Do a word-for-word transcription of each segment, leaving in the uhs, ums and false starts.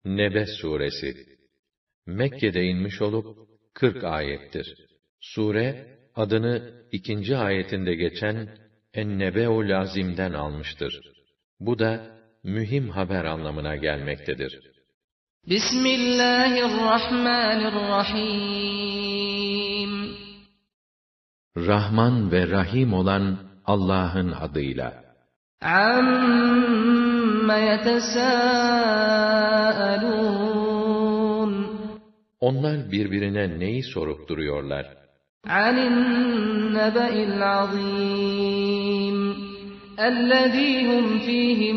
Nebe suresi Mekke'de inmiş olup kırk ayettir. Sure adını ikinci ayetinde geçen En-Nebe'ul Azim'den almıştır. Bu da mühim haber anlamına gelmektedir. Bismillahirrahmanirrahim. Rahman ve Rahim olan Allah'ın adıyla. Amma yetesâelûn. Onlar birbirine neyi sorup duruyorlar? Anin nebe'il azîm. Ellezî hum fîhî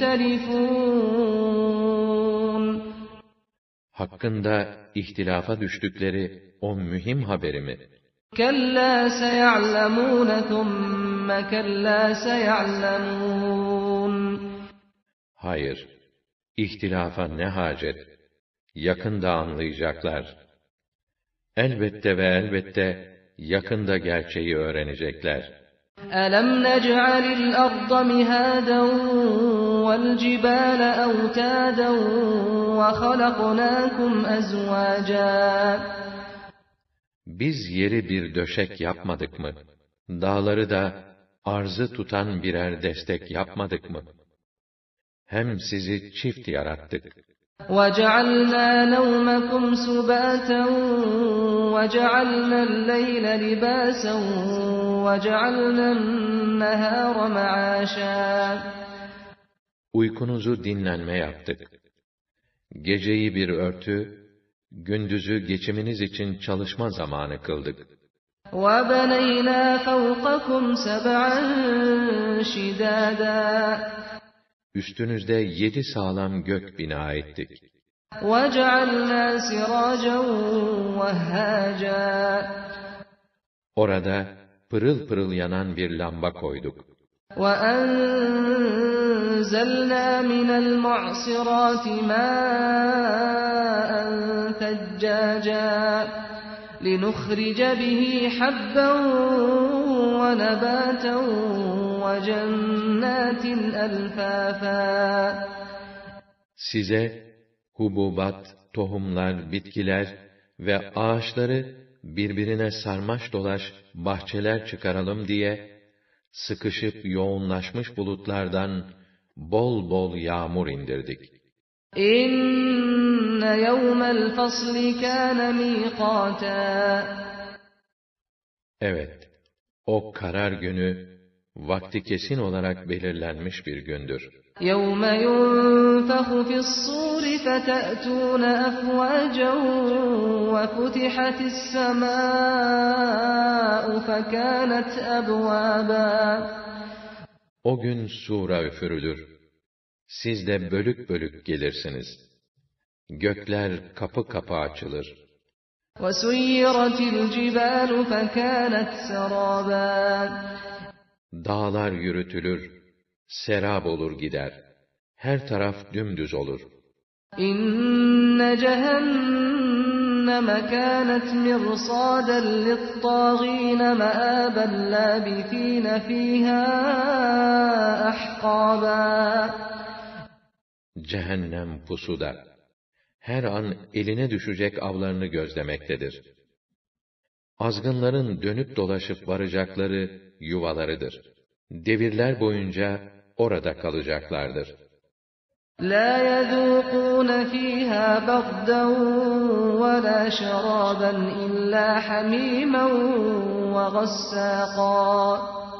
muhtelifûn. Hakkında ihtilafa düştükleri o mühim haberi mi? Kellâ seya'lemûne thumme kellâ seya'lemûn. Hayır, ihtilafa ne hacet? Yakında anlayacaklar. Elbette ve elbette yakında gerçeği öğrenecekler. أَلَمْ نَجْعَلِ الْأَرْضَ مِهَادًا وَالْجِبَالَ أَوْتَادًا وَخَلَقْنَاكُمْ أَزْوَاجًا. Biz yeri bir döşek yapmadık mı? Dağları da arzı tutan birer destek yapmadık mı? Hem sizi çift yarattık. وَجَعَلْنَا نَوْمَكُمْ سُبَاتًا وَجَعَلْنَا اللَّيْلَ لِبَاسًا وَجَعَلْنَا النَّهَارَ مَعَاشًا. Uykunuzu dinlenme yaptık. Geceyi bir örtü, gündüzü geçiminiz için çalışma zamanı kıldık. وَبَنَيْنَا فَوْقَكُمْ سَبْعًا شِدَادًا. Üstünüzde yedi sağlam gök bina ettik. وَجَعَلْنَا سِرَاجًا وَهَّاجًا. Orada pırıl pırıl yanan bir lamba koyduk. وَأَنزَلْنَا مِنَ الْمُعْصِرَاتِ مَاءً ثَجَّاجًا لِنُخْرِجَ بِهِ حَبًّا وَنَبَاتًا وَجَنَّاتٍ أَلْفَافًا. Size hububat, tohumlar, bitkiler ve ağaçları birbirine sarmaş dolaş bahçeler çıkaralım diye sıkışıp yoğunlaşmış bulutlardan bol bol yağmur indirdik. İnne yevmel fasli kâne mîkâtâ. Evet, o karar günü vakti kesin olarak belirlenmiş bir gündür. يَوْمَ يُنْفَخُ فِي الصُّورِ فَتَأْتُونَ أَفْوَاجًا وَفُتِحَتِ السَّمَاءُ فَكَانَتْ أَبْوَابًا. O gün sura üfürülür. Siz de bölük bölük gelirsiniz. Gökler kapı kapı açılır. وَسُيِّرَتِ الْجِبَالُ فَكَانَتْ سَرَابًا. Dağlar yürütülür. Serap olur gider. Her taraf dümdüz olur. İnne cehenneme kânet mirsâden littâgîne meâben lâbithîne fîhâ ahqâbâ. Cehennem pusuda. Her an eline düşecek avlarını gözlemektedir. Azgınların dönüp dolaşıp varacakları yuvalarıdır. Devirler boyunca orada kalacaklardır. لَا يَذُوقُونَ فِيهَا بَرْدًا وَلَا شَرَابًا إِلَّا حَمِيمًا وَغَسَّاقًا.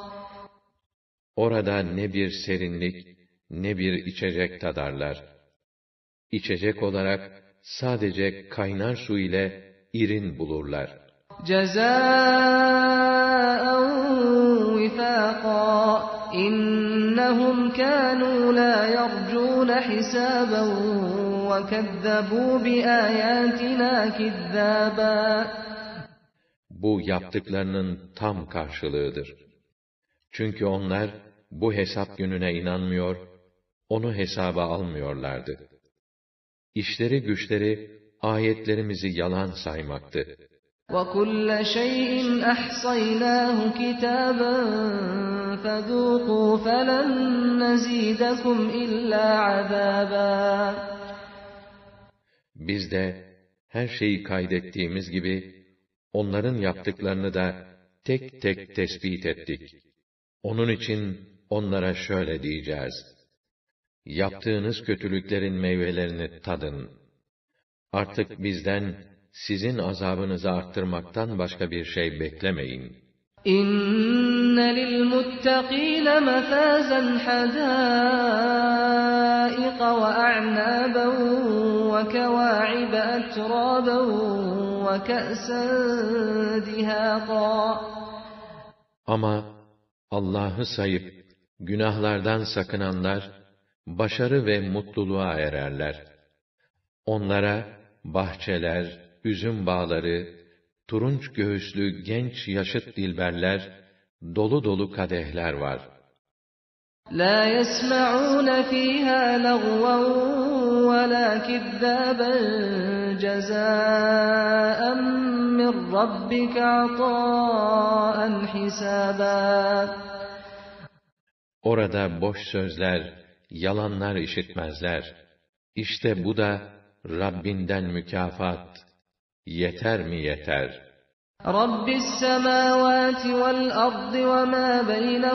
Orada ne bir serinlik, ne bir içecek tadarlar. İçecek olarak sadece kaynar su ile irin bulurlar. جَزَاءً وِفَاقًا إِنَّهُمْ كَانُوا لَا يَرْجُونَ حِسَابًا وَكَذَّبُوا بِآيَاتِنَا كِذَّابًا. Bu yaptıklarının tam karşılığıdır. Çünkü onlar bu hesap gününe inanmıyor, onu hesaba almıyorlardı. İşleri güçleri ayetlerimizi yalan saymaktı. وَكُلَّ شَيْءٍ أَحْصَيْنَاهُ كِتَابًا فَذُوقُوا فَلَن نَّزِيدَكُمْ إِلَّا عَذَابًا. Biz de her şeyi kaydettiğimiz gibi onların yaptıklarını da tek tek tespit ettik. Onun için onlara şöyle diyeceğiz: yaptığınız kötülüklerin meyvelerini tadın. Artık bizden sizin azabınızı arttırmaktan başka bir şey beklemeyin. İnne lil muttakîne mefâzen hadâiqa ve a'nâben ve kewâ'ibe etrâben ve ke'sen dihâqâ. Ama Allah'ı sayıp günahlardan sakınanlar başarı ve mutluluğa ererler. Onlara bahçeler, üzüm bağları, turunç göğüslü genç yaşıt dilberler, dolu dolu kadehler var. لَا يَسْمَعُونَ فِيهَا لَغْوًا وَلَا كِذَّابًا جَزَاءً مِّن رَّبِّكَ عَطَاءً حِسَابًا. Orada boş sözler, yalanlar işitmezler. İşte bu da Rabbinden mükafat. Yeter mi yeter? Rabbis semâvâti vel ardı ve mâ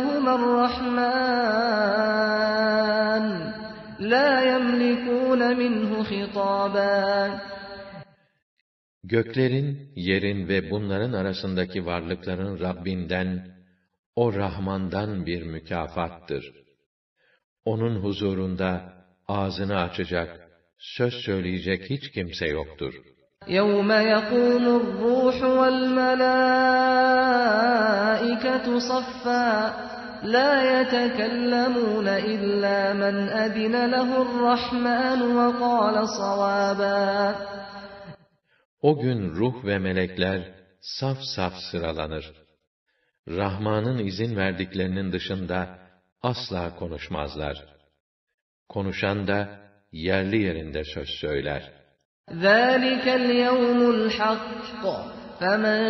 beynehumar-Rahmân lâ yemlikûne minhu hitâbân. Göklerin, yerin ve bunların arasındaki varlıkların Rabbinden, o Rahman'dan bir mükafattır. Onun huzurunda ağzını açacak, söz söyleyecek hiç kimse yoktur. يَوْمَ يَقُومُ الرُّوحُ وَالْمَلَائِكَةُ صَفًّا لَا يَتَكَلَّمُونَ إِلَّا مَنْ أَذِنَ لَهُ الرَّحْمَنُ وَقَالَ صَوَابًا. O gün ruh ve melekler saf saf sıralanır. Rahman'ın izin verdiklerinin dışında asla konuşmazlar. Konuşan da yerli yerinde söz söyler. ذَٰلِكَ الْيَوْمُ الْحَقُّ فَمَنْ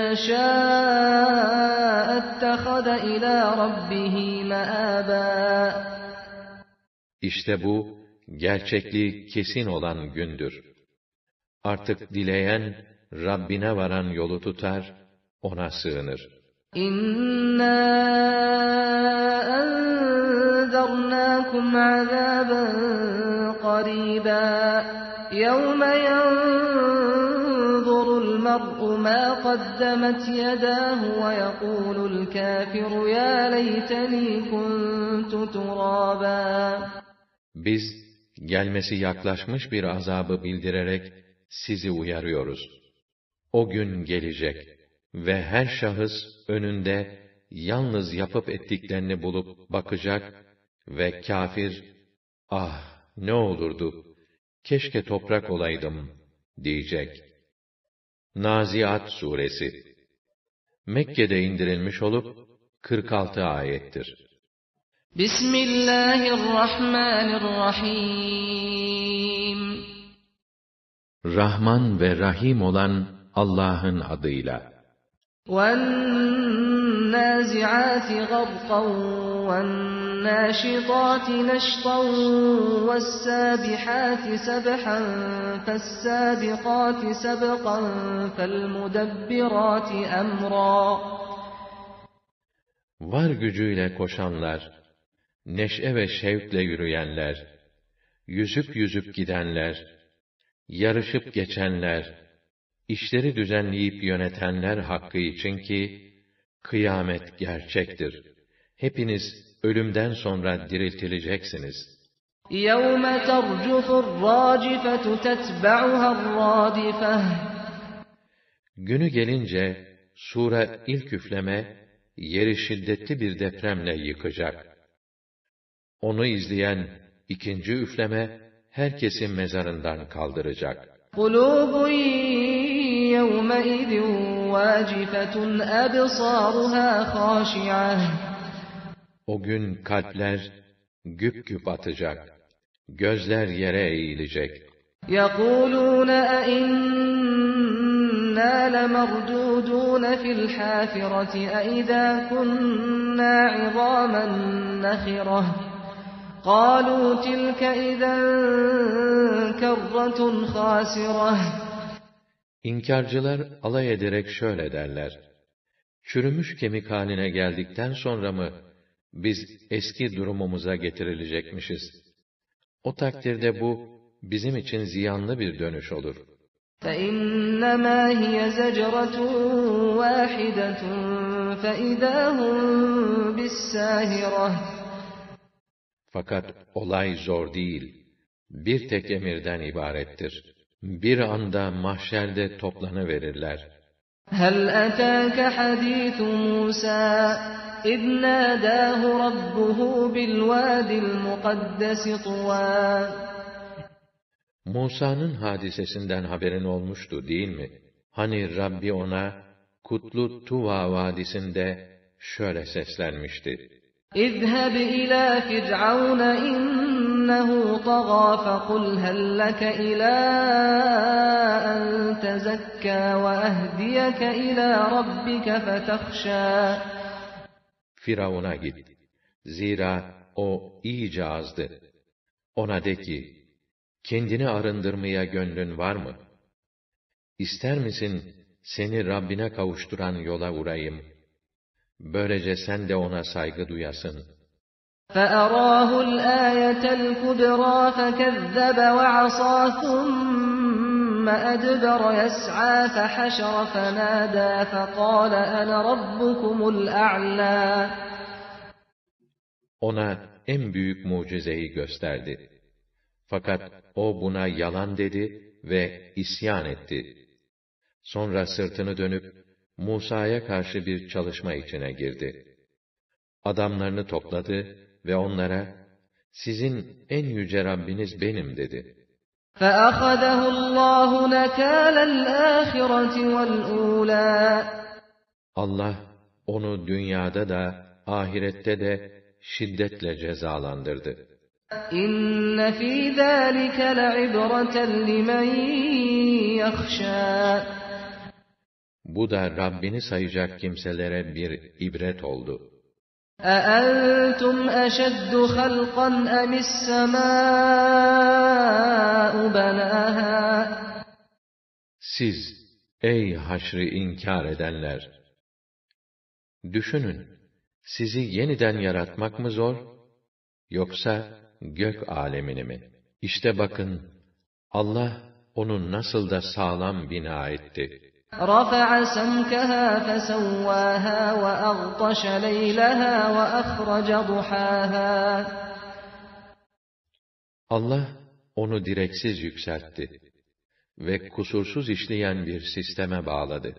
شَاءَ اتَّخَذَ إِلَى رَبِّهِ مَآبًا. İşte bu, gerçekliği kesin olan gündür. Artık dileyen, Rabbine varan yolu tutar, ona sığınır. İnna enzernakum azaben qariba yevme yanzurul mer'u ma qaddemet yadahu ve yekulul kafiru ya leyteni kuntu turaba. Biz gelmesi yaklaşmış bir azabı bildirerek sizi uyarıyoruz. O gün gelecek ve her şahıs önünde yalnız yapıp ettiklerini bulup bakacak ve kafir, ah ne olurdu, keşke toprak olaydım diyecek. Naziat Suresi Mekke'de indirilmiş olup kırk altı ayettir. Bismillahirrahmanirrahim. Rahman ve Rahim olan Allah'ın adıyla. وَالنَّازِعَاتِ غَرْقًا وَالنَّاشِطَاتِ نَشْطًا وَالسَّابِحَاتِ سَبْحًا فَالسَّابِقَاتِ سَبْقًا فَالْمُدَبِّرَاتِ أَمْرًا. Var gücüyle koşanlar, neşe ve şevkle yürüyenler, yüzüp yüzüp gidenler, yarışıp geçenler, işleri düzenleyip yönetenler hakkı için ki, kıyamet gerçektir. Hepiniz ölümden sonra diriltileceksiniz. يَوْمَ تَرْجُفُ الرَّاجِفَةُ تَتْبَعُهَا الرَّادِفَةُ. Günü gelince, sure ilk üfleme, yeri şiddetli bir depremle yıkacak. Onu izleyen ikinci üfleme, herkesi mezarından kaldıracak. قُلُوبٌ يَوْمَئِذٍ وَاجِفَةٌ أَبْصَارُهَا خَاشِعَةٌ. O gün kalpler güp güp atacak, gözler yere eğilecek. يَقُولُونَ أَإِنَّا لَمَرْدُودُونَ فِي الْحَافِرَةِ أَإِذَا كُنَّا عِظَامًا نَخِرَةً قَالُوا تِلْكَ إِذًا كَرَّةٌ خَاسِرَةٌ. İnkarcılar alay ederek şöyle derler: çürümüş kemik haline geldikten sonra mı biz eski durumumuza getirilecekmişiz? O takdirde bu bizim için ziyanlı bir dönüş olur. فَإِنَّمَا هِيَ زَجْرَةٌ وَاحِدَةٌ فَإِذَا هُمْ بِالسَّاهِرَةِ. Fakat olay zor değil, bir tek emirden ibarettir. Bir anda mahşerde toplanıverirler. هَلْ أَتَاكَ حَدِيثُ مُوسَى إِذْ نَادَاهُ رَبُّهُ بِالْوَادِ الْمُقَدَّسِ طُوًى. Musa'nın hadisesinden haberin olmuştu değil mi? Hani Rabbi ona Kutlu Tuva vadisinde şöyle seslenmişti: اذهب إلى فرعون إنه طغى فقل هل لك إلى أن تزكى وأهديك إلى ربك فتخشى. Firavun'a git. Zira o iyice azdı. Ona de ki, kendini arındırmaya gönlün var mı? İster misin seni Rabbine kavuşturan yola uğrayayım? Böylece sen de ona saygı duyasın. فَأَرَاهُ الْآيَةَ الْكُبْرَى فَكَذَّبَ وَعَصَىٰ ثُمَّ أَدْبَرَ يَسْعَىٰ فَحَشَرَ فَنَادَىٰ فَقَالَ أَنَا رَبُّكُمُ الْأَعْلَىٰ. Ona en büyük mucizeyi gösterdi. Fakat o buna yalan dedi ve isyan etti. Sonra sırtını dönüp Musa'ya karşı bir çalışma içine girdi. Adamlarını topladı ve onlara, sizin en yüce Rabbiniz benim dedi. فَأَخَذَهُ اللّٰهُ نَكَالَ الْآخِرَةِ وَالْأُولَى. Allah onu dünyada da ahirette de şiddetle cezalandırdı. İnne fî zâlike le'ibreten limen yahşâ. Bu da Rabbini sayacak kimselere bir ibret oldu. أَأَنْتُمْ أَشَدُّ خَلْقًا أَمِ السَّمَاءُ بَنَاهَا. Siz, ey haşrı inkar edenler! Düşünün, sizi yeniden yaratmak mı zor, yoksa gök alemini mi? İşte bakın, Allah onu nasıl da sağlam bina etti. رَفَعَ سَمْكَهَا فَسَوَّاهَا وَأَغْطَشَ لَيْلَهَا وَأَخْرَجَ ضُحَاهَا. Allah onu direksiz yükseltti ve kusursuz işleyen bir sisteme bağladı.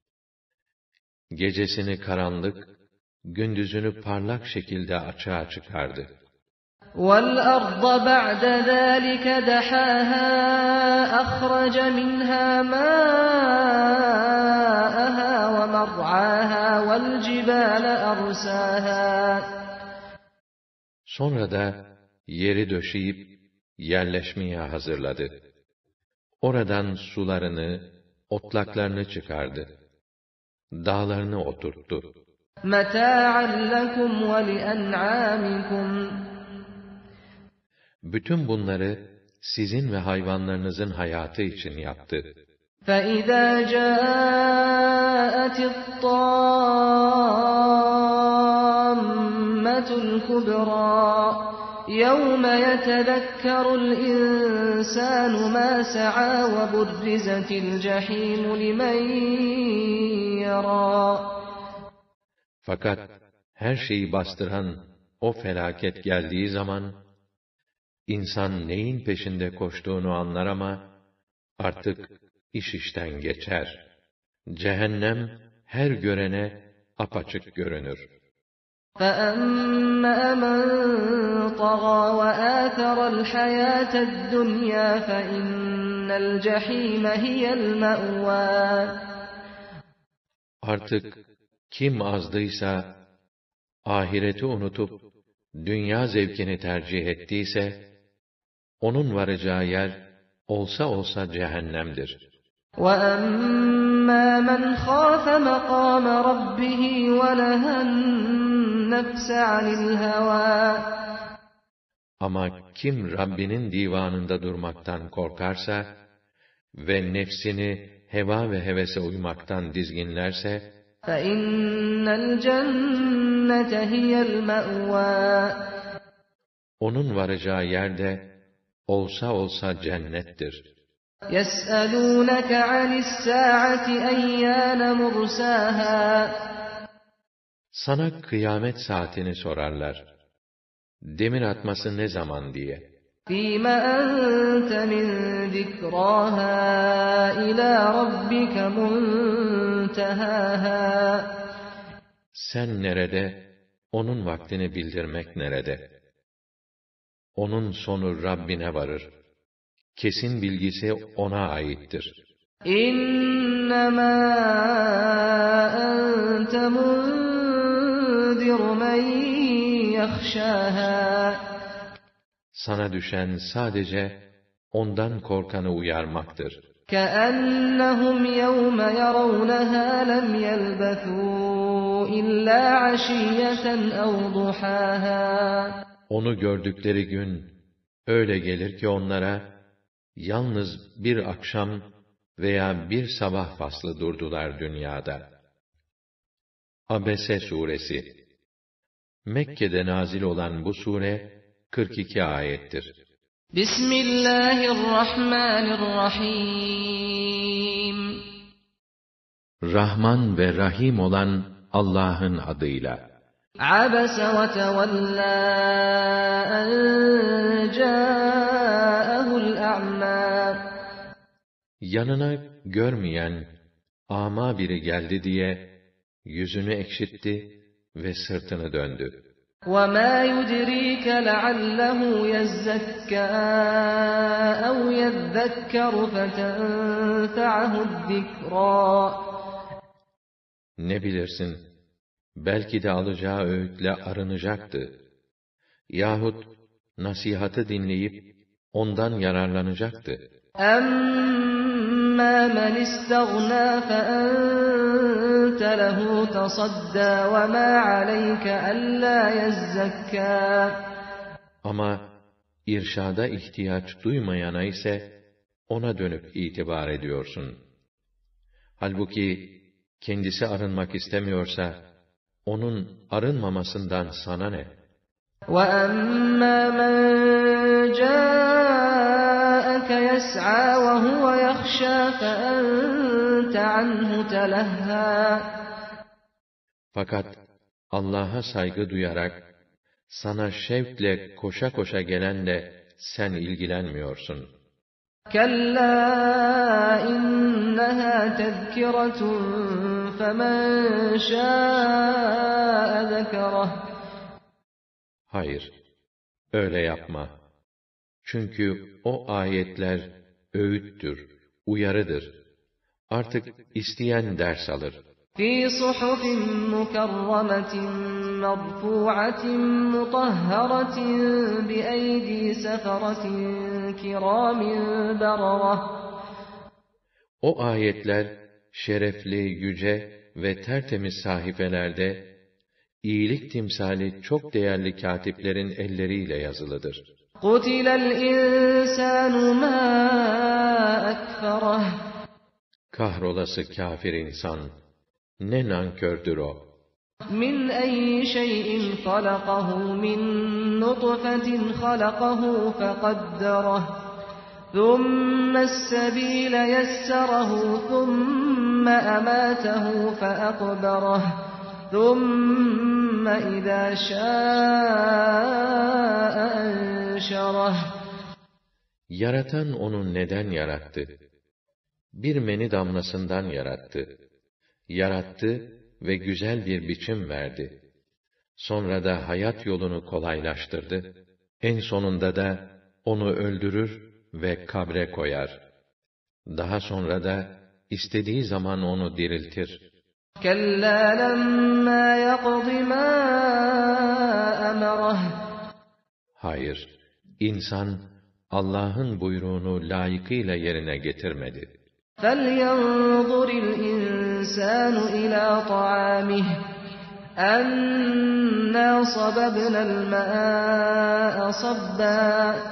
Gecesini karanlık, gündüzünü parlak şekilde açığa çıkardı. وَالْأَرْضَ بَعْدَ ذَٰلِكَ دَحَاهَا أَخْرَجَ مِنْهَا مَاءَهَا وَمَرْعَاهَا وَالْجِبَالَ أَرْسَاهَا. Sonra da yeri döşeyip yerleşmeye hazırladı. Oradan sularını, otlaklarını çıkardı. Dağlarını oturttu. مَتَاعًا لَكُمْ وَلِأَنْعَامِكُمْ. Bütün bunları sizin ve hayvanlarınızın hayatı için yaptı. فَإِذَا جَاءَتِ الطَّامَّةُ الْكُبْرَى يَوْمَ يَتَذَكَّرُ الْإِنسَانُ مَا سَعَىٰ وَبُرِّزَتِ الْجَحِيمُ لِمَنْ يَرَىٰ. Fakat her şeyi bastıran o felaket geldiği zaman, İnsan neyin peşinde koştuğunu anlar ama, artık iş işten geçer. Cehennem her görene apaçık görünür. فَأَمَّا مَنْ طَغَى وَآثَرَ الْحَيَاةَ الدُّنْيَا فَإِنَّ الْجَحِيمَ هِيَ الْمَأْوَى. Artık kim azdıysa, ahireti unutup dünya zevkini tercih ettiyse, onun varacağı yer olsa olsa cehennemdir. وَأَمَّا مَنْ خَافَ مَقَامَ رَبِّهِ وَنَهَى النَّفْسَ عَنِ الْهَوَى. Ama kim Rabbinin divanında durmaktan korkarsa ve nefsini heva ve hevese uymaktan dizginlerse, فَإِنَّ الْجَنَّةَ هِيَ الْمَأْوَى onun varacağı yerde olsa olsa cennettir. يَسْأَلُونَكَ عَنِ السَّاعَةِ أَيَّانَ مُرْسَاهَا Sana kıyamet saatini sorarlar. Demir atması ne zaman diye. فِيمَ أَنْتَ مِنْ ذِكْرَاهَا إِلَى رَبِّكَ مُنْتَهَاهَا Sen nerede, onun vaktini bildirmek nerede? Onun sonu Rabbine varır. Kesin bilgisi ona aittir. İnnemâ ente munzir men yahşâhâ Sana düşen sadece ondan korkanı uyarmaktır. كَأَنَّهُمْ يَوْمَ يَرَوْنَهَا لَمْ يَلْبَثُوا إِلَّا عَشِيَّةً أَوْ ضُحَاهَا Onu gördükleri gün öyle gelir ki onlara yalnız bir akşam veya bir sabah faslı durdular dünyada. Abese suresi. Mekke'de nazil olan bu sure kırk iki ayettir. Bismillahirrahmanirrahim. Rahman ve Rahim olan Allah'ın adıyla. Abese ve tevellâ en câehul a'mâ. Yanına görmeyen, ama biri geldi diye yüzünü ekşitti ve sırtını döndü. وَمَا يُدْرِيكَ لَعَلَّهُ يَزَّكَّىٰ أَوْ يَذَّكَّرُ فَتَنفَعَهُ الذِّكْرَىٰ Ne bilirsin, belki de alacağı öğütle arınacaktı. Yahut nasihatı dinleyip ondan yararlanacaktı. أَمَّا مَنِ اسْتَغْنَىٰ فَأَنتَ لَهُ تَصَدَّىٰ وَمَا عَلَيْكَ أَلَّا يَزَّكَّىٰ Ama irşada ihtiyaç duymayana ise ona dönüp itibar ediyorsun. Halbuki kendisi arınmak istemiyorsa onun arınmamasından sana ne? وَأَمَّا مَنْ جَاءَكَ يَسْعَىٰ وَهُوَ يَخْشَىٰ فَأَنْتَ عَنْهُ تَلَهَّىٰ Fakat Allah'a saygı duyarak sana şevkle koşa koşa gelenle sen ilgilenmiyorsun. كَلَّا إِنَّهَا تَذْكِرَةٌ فَمَنْ شَاءَ ذَكَرَهُ Hayır, öyle yapma. Çünkü o ayetler öğüttür, uyarıdır. Artık isteyen ders alır. فِي صُحُفٍ مُكَرَّمَةٍ مَرْفُوعَةٍ مُطَهَّرَةٍ بِأَيْدِي سَفَرَةٍ كِرَامٍ بَرَرَةٍ O ayetler şerefli, yüce ve tertemiz sahifelerde iyilik timsali çok değerli katiplerin elleriyle yazılıdır. قُتِلَ الْإِنسَانُ مَا أَكْفَرَهُ Kahrolası kâfir insan, ne nankördür o! مِنْ أَيِّ شَيْءٍ خَلَقَهُ مِنْ نُطْفَةٍ خَلَقَهُ فَقَدَّرَهُ ثُمَّ السَّبِيلَ يَسَّرَهُ ثُمَّ أَمَاتَهُ فَأَقْبَرَهُ ثُمَّ إِذَا شَاءَ أَنْشَرَهُ Yaratan onu neden yarattı? Bir meni damlasından yarattı. Yarattı ve güzel bir biçim verdi. Sonra da hayat yolunu kolaylaştırdı. En sonunda da onu öldürür ve kabre koyar. Daha sonra da istediği zaman onu diriltir. كَلَّا لَمَّا يَقْضِ مَا أَمَرَهُ Hayır, insan Allah'ın buyruğunu layıkıyla yerine getirmedi. فَلْيَنْظُرِ الْإِنْسَانُ إِلَى طَعَامِهِ أَنَّا صَبَبْنَا الْمَاءَ صَبًّا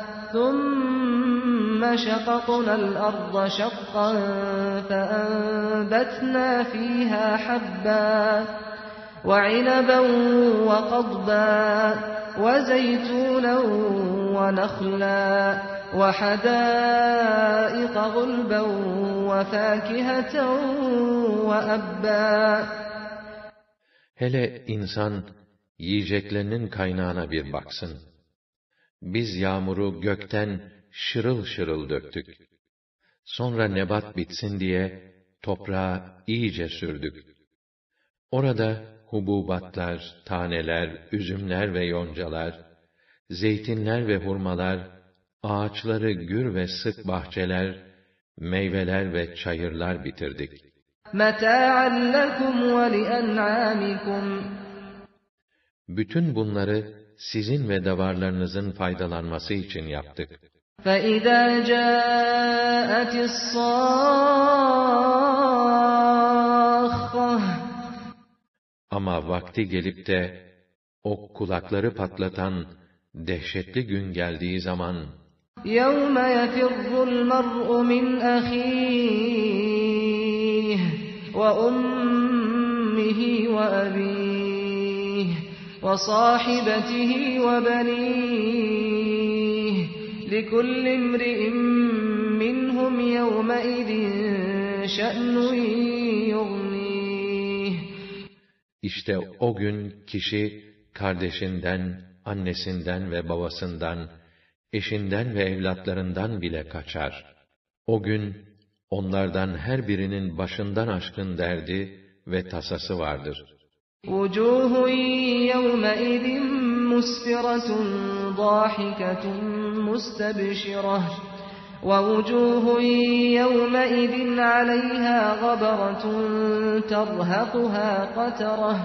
ثُمَّ شَقَقْنَا الْأَرْضَ شَقًّا فَأَنبَتْنَا فِيهَا حَبًّا وَعِنَبًا وَقَضْبًا وَزَيْتُونًا وَنَخْلًا وَحَدَائِقَ غُلْبًا وَفَاكِهَةً وَأَبًّا. Hele insan yiyeceklerinin kaynağına bir baksın. Biz yağmuru gökten şırıl şırıl döktük. Sonra nebat bitsin diye toprağa iyice sürdük. Orada hububatlar, taneler, üzümler ve yoncalar, zeytinler ve hurmalar, ağaçları gür ve sık bahçeler, meyveler ve çayırlar bitirdik. مَتَاعًا لَكُمْ وَلِأَنْعَامِكُمْ. Bütün bunları sizin ve davarlarınızın faydalanması için yaptık. فَإِذَا جَاءَتِ الصَّاخَّةُ. Ama vakti gelip de o kulakları patlatan dehşetli gün geldiği zaman يَوْمَ يَفِرُّ الْمَرْءُ مِنْ أَخِيهِ وَأُمِّهِ وَأَبِيهِ وَصَاحِبَتِهِ وَبَنِيهِ لِكُلِّ امْرِئٍ مِّنْهُمْ يَوْمَئِذٍ شَأْنٌ يُغْنِيهِ. İşte o gün kişi kardeşinden, annesinden ve babasından, eşinden ve evlatlarından bile kaçar. O gün onlardan her birinin başından aşkın derdi ve tasası vardır. وُجُوهٌ يَوْمَئِذٍ مُسْفِرَةٌ ضَاحِكَةٌ مُسْتَبْشِرَةٌ وَوُجُوهٌ يَوْمَئِذٍ عَلَيْهَا غَبَرَةٌ تَرْهَقُهَا قَتَرَةٌ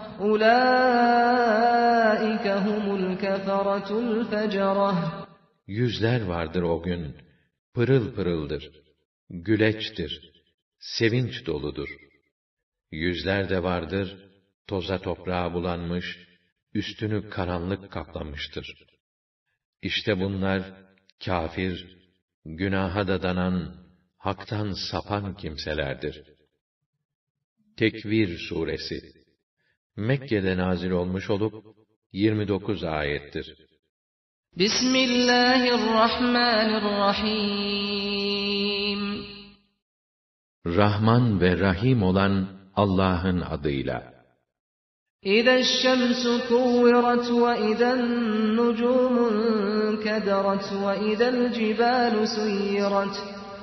أُولَٰئِكَ هُمُ الْكَفَرَةُ الْفَجَرَةُ. Yüzler vardır o gün, pırıl pırıldır, güleçtir, sevinç doludur. Yüzler de vardır, toza toprağa bulanmış, üstünü karanlık kaplamıştır. İşte bunlar, kâfir, günaha dadanan, haktan sapan kimselerdir. Tekvir Suresi Mekke'de nazil olmuş olup, yirmi dokuz ayettir. Bismillahirrahmanirrahim. Rahman ve Rahim olan Allah'ın adıyla. İze'ş-şemsu kuvvirat ve ize'n-nucumu kederat ve ize'l-cibalu suyyirat.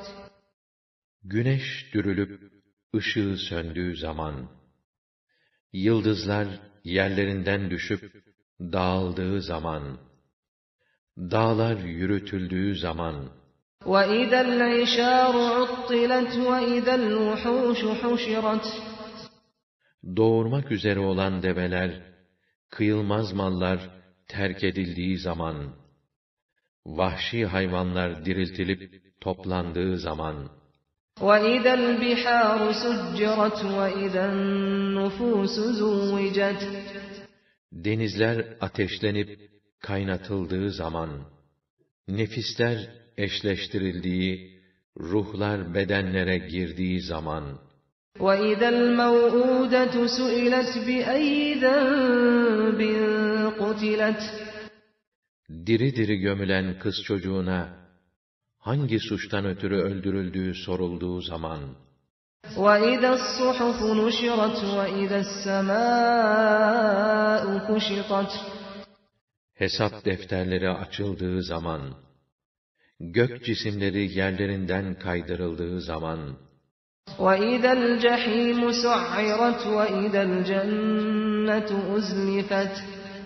Güneş dürülüp ışığı söndüğü zaman, yıldızlar yerlerinden düşüp dağıldığı zaman, dağlar yürütüldüğü zaman, وَإِذَا الْعِشَارُ عُطِّلَتْ وَإِذَا الْوُحُوشُ حُشِرَتْ. doğurmak üzere olan develer, kıyılmaz mallar terk edildiği zaman, vahşi hayvanlar diriltilip toplandığı zaman, وَإِذَا الْبِحَارُ سُجِّرَتْ وَإِذَا النُّفُوسُ زُوِّجَتْ. denizler ateşlenip kaynatıldığı zaman, nefisler eşleştirildiği, ruhlar bedenlere girdiği zaman, وَإِذَا الْمَوْءُودَةُ سُئِلَتْ بِأَيِّ ذَنبٍ قُتِلَتْ. diri diri gömülen kız çocuğuna, hangi suçtan ötürü öldürüldüğü sorulduğu zaman, وَإِذَا الصُّحُفُ نُشِرَتْ وَإِذَا السَّمَاءُ كُشِطَتْ. hesap defterleri açıldığı zaman, gök cisimleri yerlerinden kaydırıldığı zaman, وَإِذَا الْجَحِيمُ سُعِّرَتْ وَإِذَا الْجَنَّةُ أُزْلِفَتْ.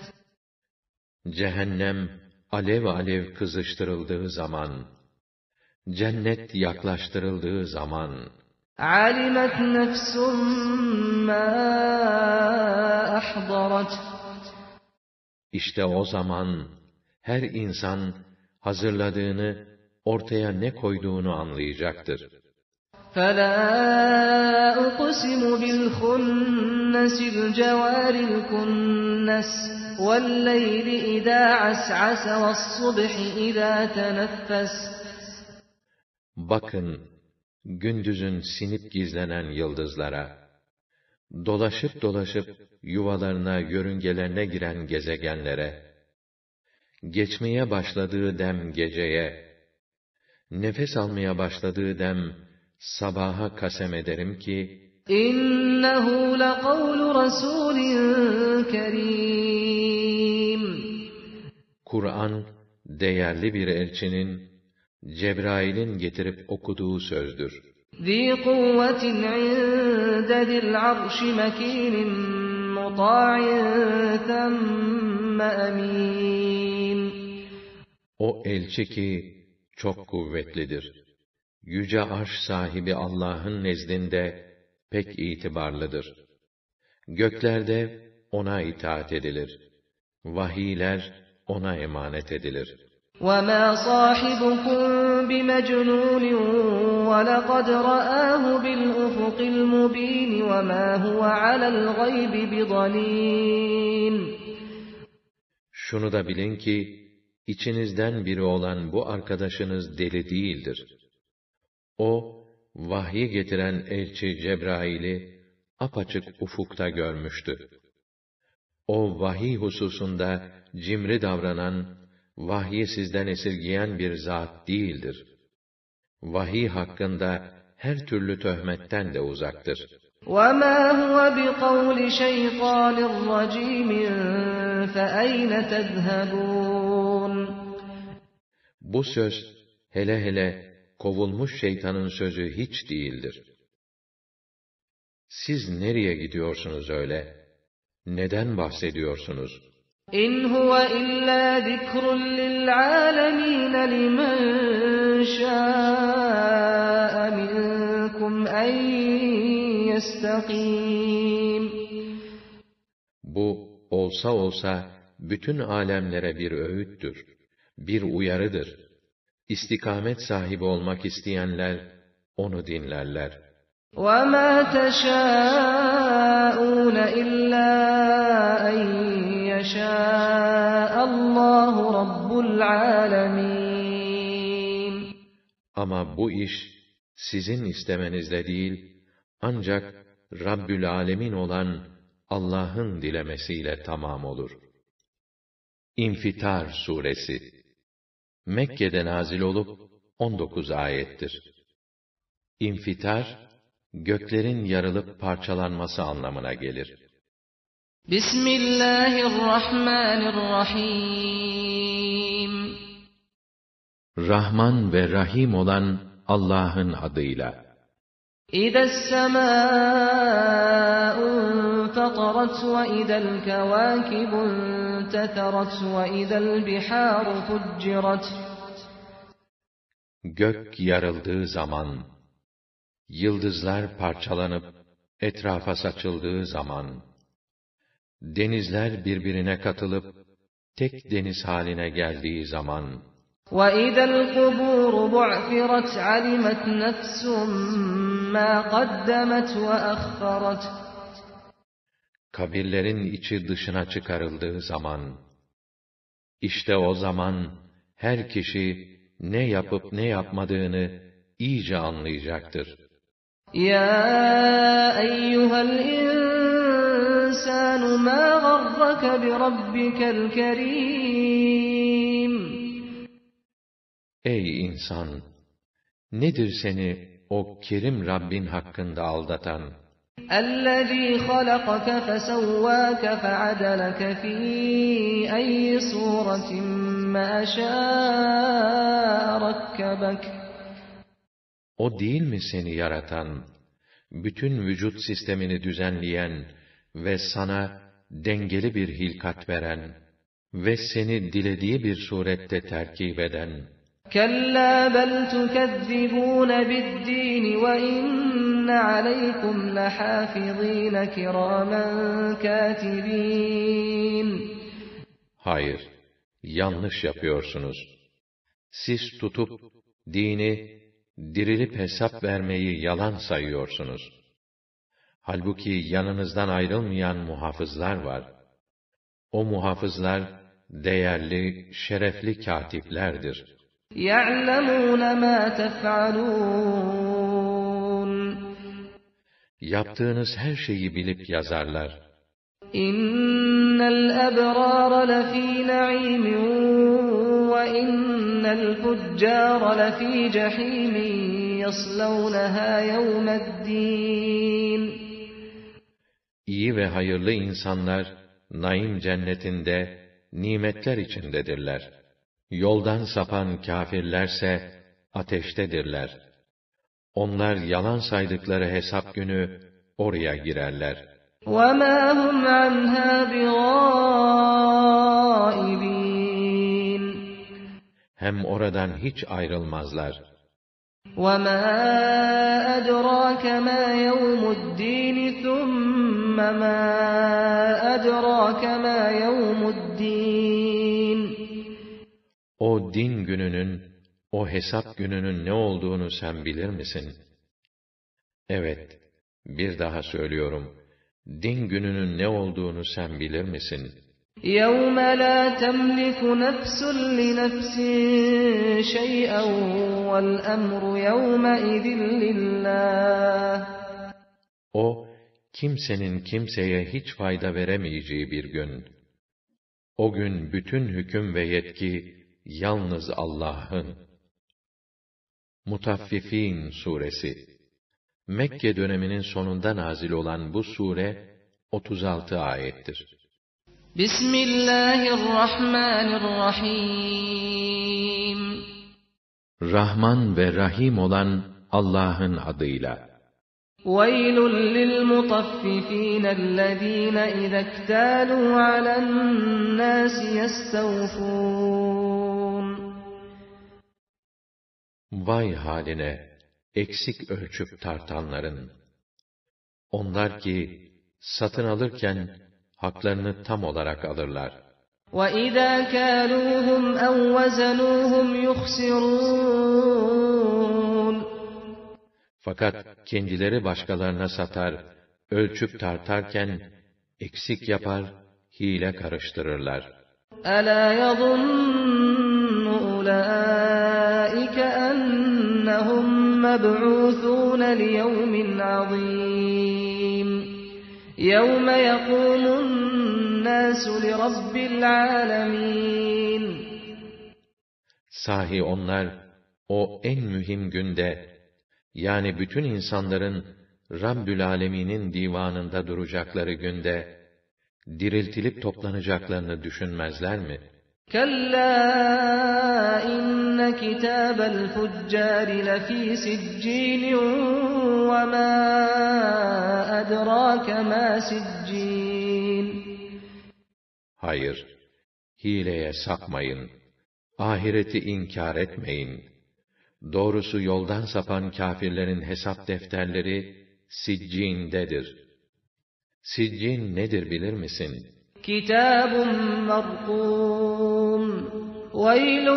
cehennem alev alev kızıştırıldığı zaman, cennet yaklaştırıldığı zaman, عَلِمَتْ نَفْسٌ مَّا أَحْضَرَتْ. İşte o zaman her insan hazırladığını, ortaya ne koyduğunu anlayacaktır. فَلَا أُقْسِمُ بِالْخُنَّسِ الْجَوَارِ الْكُنَّسِ وَاللَّيْلِ إِذَا عَسْعَسَ وَالصُّبْحِ إِذَا تَنَفَّسَ. Bakın, gündüzün sinip gizlenen yıldızlara, dolaşıp dolaşıp yuvalarına, yörüngelerine giren gezegenlere, geçmeye başladığı dem geceye, nefes almaya başladığı dem sabaha kasem ederim ki, İnnehu lekavlu rasulin kerim. Kur'an, değerli bir elçinin, Cebrail'in getirip okuduğu sözdür. ذِي قُوَّةٍ عِندَ ذِي الْعَرْشِ مَكِينٍ مُطَاعٍ ثَمَّ أَمِينٍ. O elçi ki, çok kuvvetlidir. Yüce Arş sahibi Allah'ın nezdinde pek itibarlıdır. Göklerde ona itaat edilir. Vahiyler ona emanet edilir. وَمَا صَاحِبُكُم بِمَجْنُونٍ وَلَقَدْ رَآهُ بِالْأُفُقِ الْمُبِينِ وَمَا هُوَ عَلَى الْغَيْبِ بِضَنِينٍ. Şunu da bilin ki, içinizden biri olan bu arkadaşınız deli değildir. O, vahyi getiren elçi Cebrail'i apaçık ufukta görmüştü. O vahiy hususunda cimri davranan, vahyi sizden esirgiyen bir zat değildir. Vahiy hakkında her türlü töhmetten de uzaktır. وَمَا هُوَ بِقَوْلِ شَيْطَانٍ رَّجِيمٍ فَأَيْنَ تَذْهَبُونَ. Bu söz, hele hele kovulmuş şeytanın sözü hiç değildir. Siz nereye gidiyorsunuz öyle? Neden bahsediyorsunuz? İn huve illa zikrun lil alemin limen şâ'a minkum en yestakim. Bu olsa olsa bütün alemlere bir öğüttür, bir uyarıdır. İstikamet sahibi olmak isteyenler onu dinlerler. وَمَا تَشَاءُونَ إِلَّا أَن يَشَاءَ اللّٰهُ رَبُّ الْعَالَمِينَ. Ama bu iş sizin istemenizle değil, ancak Rabbül Alemin olan Allah'ın dilemesiyle tamam olur. İnfitar Suresi Mekke'de nazil olup on dokuz ayettir. İnfitar, göklerin yarılıp parçalanması anlamına gelir. Bismillahirrahmanirrahim. Rahman ve Rahim olan Allah'ın adıyla. İzes semâ'u fatarat ve izel kevâkibu teterat ve izel bihâru fuccirat. Gök yarıldığı zaman, yıldızlar parçalanıp etrafa saçıldığı zaman, denizler birbirine katılıp tek deniz haline geldiği zaman, وَإِذَا الْقُبُورُ بُعْثِرَتْ عَلِمَتْ نَفْسٌ مَا قَدَّمَتْ وَأَخَّرَتْ. kabirlerin içi dışına çıkarıldığı zaman, işte o zaman her kişi ne yapıp ne yapmadığını iyice anlayacaktır. يَا أَيُّهَا الْإِنسَانُ مَا غَرَّكَ بِرَبِّكَ الْكَرِيمِ. Ey insan! Nedir seni o kerim Rabbin hakkında aldatan? اَلَّذ۪ي خَلَقَكَ فَسَوَّاكَ فَعَدَلَكَ ف۪ي اَيِّ صُورَةٍ مَا شَاءَ رَكَّبَكَ. O değil mi seni yaratan, bütün vücut sistemini düzenleyen ve sana dengeli bir hilkat veren ve seni dilediği bir surette terkip eden? كَلَّا بَلْ تُكَذِّبُونَ بِالدِّينِ وَإِنَّ عَلَيْكُمْ لَحَافِظِينَ كِرَامًا كَاتِبِينَ. Hayır, yanlış yapıyorsunuz. Siz tutup dini dirilip hesap vermeyi yalan sayıyorsunuz. Halbuki yanınızdan ayrılmayan muhafızlar var. O muhafızlar, değerli, şerefli katiplerdir. يَعْلَمُونَ مَا تَفْعَلُونَ Yaptığınız her şeyi bilip yazarlar. اِنَّ الْأَبْرَارَ لَف۪ي نَعِيمٍ وَاِنَّ الْفُجَّارَ لَف۪ي جَح۪يمٍ يَصْلَوْنَهَا يَوْمَ الدِّينِ İyi ve hayırlı insanlar, naim cennetinde, nimetler içindedirler. Yoldan sapan kâfirlerse, ateştedirler. Onlar yalan saydıkları hesap günü, oraya girerler. وَمَا هُمْ عَنْهَا بِغَائِبِينَ Hem oradan hiç ayrılmazlar. وَمَا أَدْرَاكَ مَا يَوْمُ الدِّينِ ثُمَّ مَا أَدْرَاكَ مَا يَوْمُ الدِّينِ O din gününün, o hesap gününün ne olduğunu sen bilir misin? Evet, bir daha söylüyorum. Din gününün ne olduğunu sen bilir misin? يَوْمَ لَا تَمْلِكُ نَفْسٌ لِنَفْسٍ شَيْئًا وَالْأَمْرُ يَوْمَئِذٍ لِلَّهِ O, kimsenin kimseye hiç fayda veremeyeceği bir gün. O gün bütün hüküm ve yetki yalnız Allah'ın. Mutaffifin suresi. Mekke döneminin sonunda nazil olan bu sure otuz altı ayettir. Bismillahirrahmanirrahim. Rahman ve Rahim olan Allah'ın adıyla. وَيْلٌ لِلْمُطَفِّفِينَ الَّذ۪ينَ اِذَا اكْتَالُوا عَلَى النَّاسِ يَسْتَوْفُونَ Vay haline, eksik ölçüp tartanların! Onlar ki, satın alırken, haklarını tam olarak alırlar. وَإِذَا كَالُوهُمْ اَوْ وَزَنُوهُمْ يُخْسِرُونَ Fakat kendileri başkalarına satar, ölçüp tartarken, eksik yapar, hile karıştırırlar. أَلَا يَظُنُّ أُولَٰئِكَ أَنَّهُمْ مَبْعُوثُونَ لِيَوْمٍ عَظِيمٍ يَوْمَ يَقُومُ النَّاسُ لِرَبِّ الْعَالَمِينَ Sahi onlar, o en mühim günde, yani bütün insanların Rabbül Alemin'in divanında duracakları günde, diriltilip toplanacaklarını düşünmezler mi? كَلَّا إِنَّ كِتَابَ الْفُجَّارِ لَفِي سِجِّينٍ وَمَا أَدْرَاكَ مَا سِجِّينٌ Hayır, hileye sapmayın, ahireti inkar etmeyin. Doğrusu yoldan sapan kâfirlerin hesap defterleri Siccin'dedir. Siccin nedir bilir misin? كِتَابٌ مَرْقُومٌ وَيْلٌ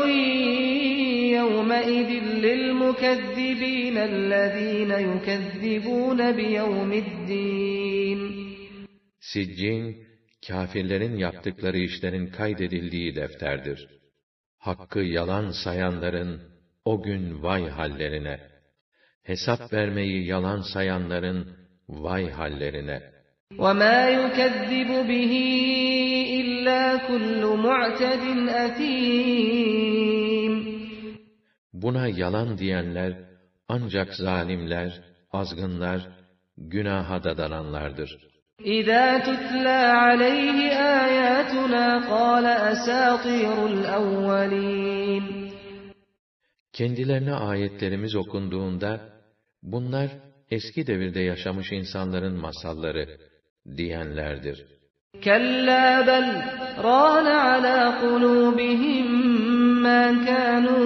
يَوْمَئِذٍ لِلْمُكَذِّبِينَ الَّذ۪ينَ يُكَذِّبُونَ بِيَوْمِ الدِّينِ Siccin, kâfirlerin yaptıkları işlerin kaydedildiği defterdir. Hakkı yalan sayanların, o gün vay hallerine! Hesap vermeyi yalan sayanların, vay hallerine! وَمَا يُكَذِّبُ بِهِ إِلَّا كُلُّ مُعْتَدٍ أَثِيمٍ Buna yalan diyenler, ancak zalimler, azgınlar, günaha dadananlardır. إِذَا تُتْلَى عَلَيْهِ آيَاتُنَا قَالَ أَسَاطِيرُ الْأَوَّلِينَ Kendilerine ayetlerimiz okunduğunda, bunlar eski devirde yaşamış insanların masalları diyenlerdir. كَلَّا بَلْ رَانَ عَلَى قُلُوبِهِمْ مَا كَانُوا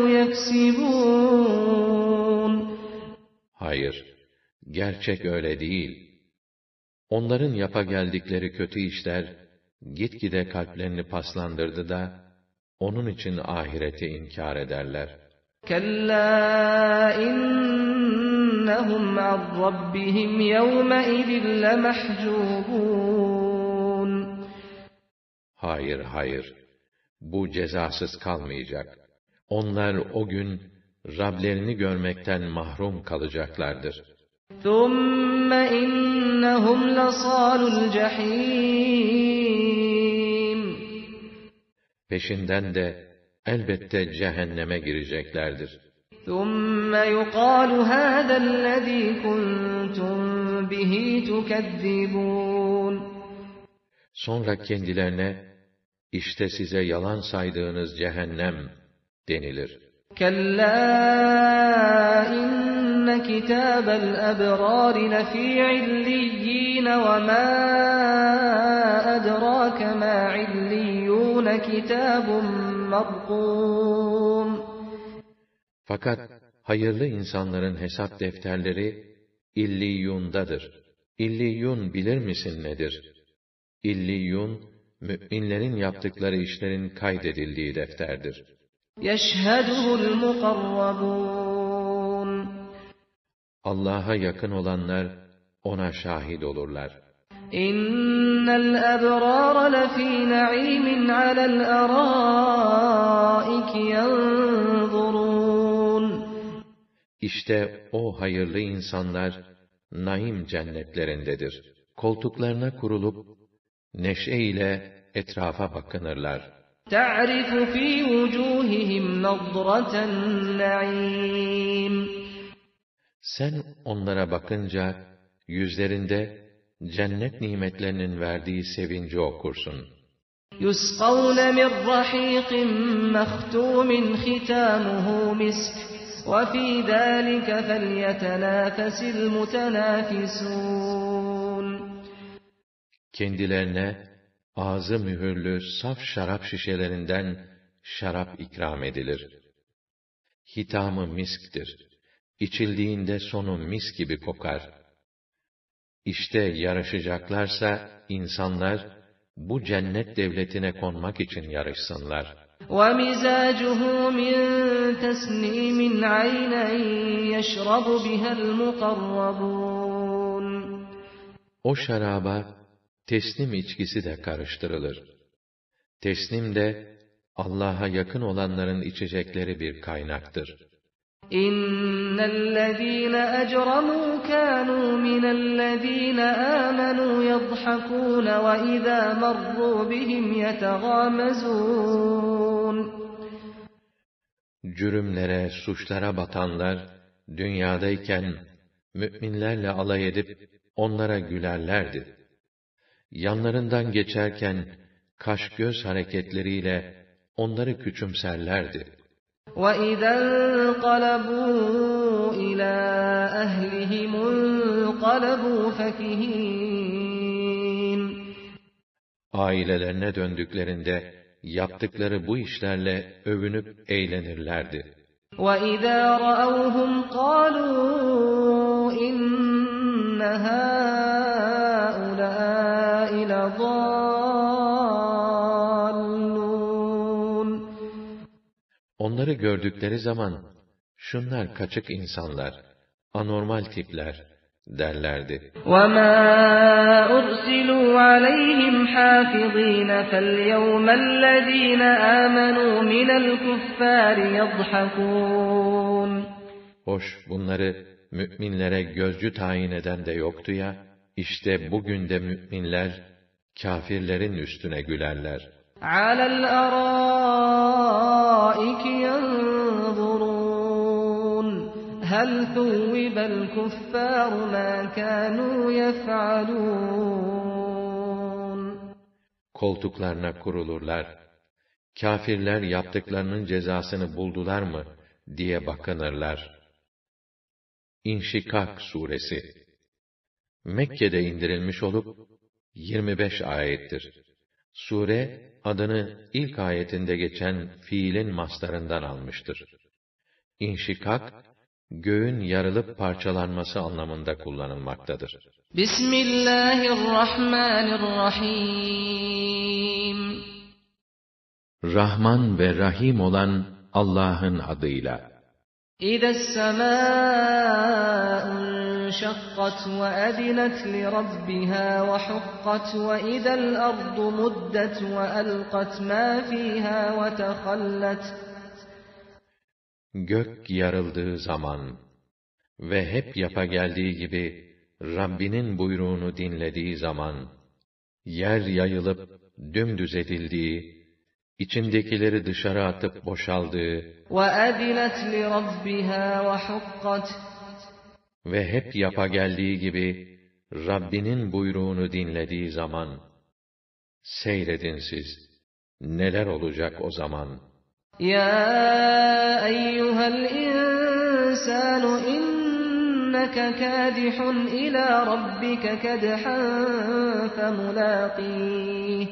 يَكْسِبُونَ Hayır, gerçek öyle değil. Onların yapa geldikleri kötü işler, gitgide kalplerini paslandırdı da, onun için ahireti inkar ederler. كَلَّا إِنَّ إِنَّهُمْ عَنْ رَبِّهِمْ يَوْمَئِذٍ لَمَحْجُوبُونَ Hayır, hayır. Bu cezasız kalmayacak. Onlar o gün Rablerini görmekten mahrum kalacaklardır. ثُمَّ إِنَّهُمْ لَصَالُو الْجَحِيمِ Peşinden de elbette cehenneme gireceklerdir. ثُمَّ يُقَالُ هَذَا الَّذ۪ي كُنْتُمْ بِهِ تُكَذِّبُونَ Sonra kendilerine, işte size yalan saydığınız cehennem denilir. كَلَّا إِنَّ كِتَابَ الْأَبْرَارِ لَفِي عِلِّيِّينَ وَمَا أَدْرَاكَ مَا عِلِّيُّونَ كِتَابٌ مَرْقُومٌ Fakat hayırlı insanların hesap defterleri İlliyun'dadır. İlliyun bilir misin nedir? İlliyun, mü'minlerin yaptıkları işlerin kaydedildiği defterdir. يَشْهَدُهُ الْمُقَرَّبُونَ Allah'a yakın olanlar ona şahit olurlar. إِنَّ الْأَبْرَارَ لَفِي نَعِيمٍ عَلَى الْأَرَائِكِ يَنْظُرُونَ İşte o hayırlı insanlar naim cennetlerindedir. Koltuklarına kurulup neşe ile etrafa bakınırlar. تَعْرِفُ فِي وُجُوهِهِمْ نَضْرَةَ النَّعِيمِ Sen onlara bakınca yüzlerinde cennet nimetlerinin verdiği sevinci okursun. يُسْقَوْنَ مِنْ رَحِيقٍ مَخْتُومٍ خِتَامُهُ مِسْكٌ وَفِي ذَٰلِكَ فَلْيَتَنَافَسِ الْمُتَنَافِسُونَ Kendilerine ağzı mühürlü saf şarap şişelerinden şarap ikram edilir. Hitamı misktir. İçildiğinde sonu mis gibi kokar. İşte yarışacaklarsa insanlar bu cennet devletine konmak için yarışsınlar. وَمِزَاجُهُ مِنْ تَسْنِيمٍ عَيْنًا يَشْرَبُ بِهَا الْمُقَرَّبُونَ O şaraba tesnim içkisi de karıştırılır. Tesnim de Allah'a yakın olanların içecekleri bir kaynaktır. إِنَّ الَّذ۪ينَ أَجْرَمُوا كَانُوا مِنَ الَّذ۪ينَ آمَنُوا يَضْحَكُونَ وَإِذَا مَرُّوا بِهِمْ يَتَغَامَزُونَ Cürümlere, suçlara batanlar, dünyadayken mü'minlerle alay edip onlara gülerlerdi. Yanlarından geçerken kaş göz hareketleriyle onları küçümserlerdi. وَإِذَا انقَلَبُوا إِلَى أَهْلِهِمُ انقَلَبُوا فَكِهِينَ Ailelerine döndüklerinde yaptıkları bu işlerle övünüp eğlenirlerdi. وَإِذَا رَأَوْهُمْ قَالُوا إِنَّ هَٰؤُلَاءِ لَضَالُّونَ Onları gördükleri zaman, şunlar kaçık insanlar, anormal tipler derlerdi. وَمَا أُرْسِلُوا عَلَيْهِمْ حَافِظِينَ فَالْيَوْمَ الَّذ۪ينَ آمَنُوا مِنَ الْكُفَّارِ يَضْحَكُونَ Hoş, bunları müminlere gözcü tayin eden de yoktu ya, işte bugün de müminler, kâfirlerin üstüne gülerler. عَلَى الْأَرَائِكِ يَنْظُرُونَ هَلْ ثُوِّبَ الْكُفَّارُ مَا كَانُوا يَفْعَلُونَ Koltuklarına kurulurlar. Kâfirler yaptıklarının cezasını buldular mı diye bakınırlar. İnşikak suresi Mekke'de indirilmiş olup yirmi beş ayettir. Sure adını ilk ayetinde geçen fiilin mastarından almıştır. İnşikak, göğün yarılıp parçalanması anlamında kullanılmaktadır. Bismillahirrahmanirrahim. Rahman ve Rahim olan Allah'ın adıyla. إِذَا السَّمَاءُ انشَقَّتْ وَأَذِنَتْ لِرَبِّهَا وَحُقَّتْ وَإِذَا الْأَرْضُ مُدَّتْ وَأَلْقَتْ مَا فِيهَا وَتَخَلَّتْ Gök yarıldığı zaman ve hep yapa geldiği gibi Rabbinin buyruğunu dinlediği zaman, yer yayılıp dümdüz edildiği, içindekileri dışarı atıp boşaldığı وَأَذِنَتْ لِرَبِّهَا وَحُقَّتْ ve hep yapa geldiği gibi Rabbinin buyruğunu dinlediği zaman, seyredin siz, neler olacak o zaman. يَا أَيُّهَا الْإِنسَانُ إِنَّكَ كَادِحٌ إِلَى رَبِّكَ كَدْحًا فَمُلَاقِيهِ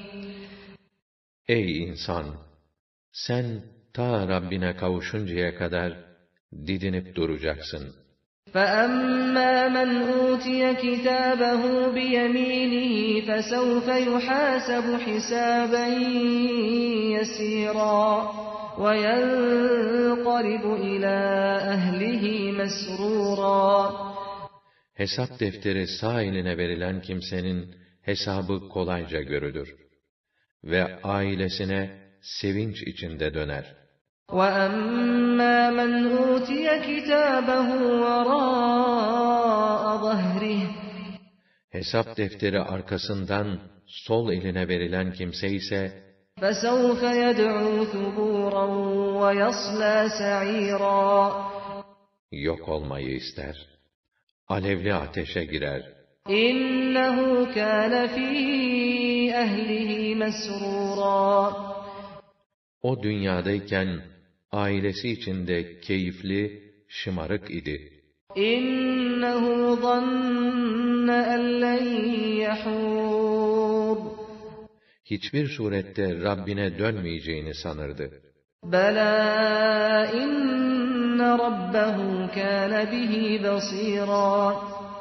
Ey insan! Sen ta Rabbine kavuşuncaya kadar didinip duracaksın. فَأَمَّا مَنْ أُوتِيَ كِتَابَهُ بِيَمِينِهِ فَسَوْفَ يُحَاسَبُ حِسَابًا يَسِيرًا وَيَنْقَلِبُ إِلَى أَهْلِهِ مَسْرُورًا Hesap defteri sağ eline verilen kimsenin hesabı kolayca görülür ve ailesine sevinç içinde döner. وَأَمَّا مَنْ أُوتِيَ كِتَابَهُ وَرَاءَ ظَهْرِهِ Hesap defteri arkasından sol eline verilen kimse ise فَسَوْفَ يَدْعُو ثُبُورًا وَيَصْلَى سَعِيرًا yok olmayı ister, alevli ateşe girer. إِنَّهُ كَانَ فِي أَهْلِهِ مَسْرُورًا O dünyadayken ailesi içinde keyifli, şımarık idi. إِنَّهُ ظَنَّ أَنْ لَنْ يَحُورَ Hiçbir surette Rabbine dönmeyeceğini sanırdı. بَلَى إِنَّ رَبَّهُ كَانَ بِهِ بَصِيرًا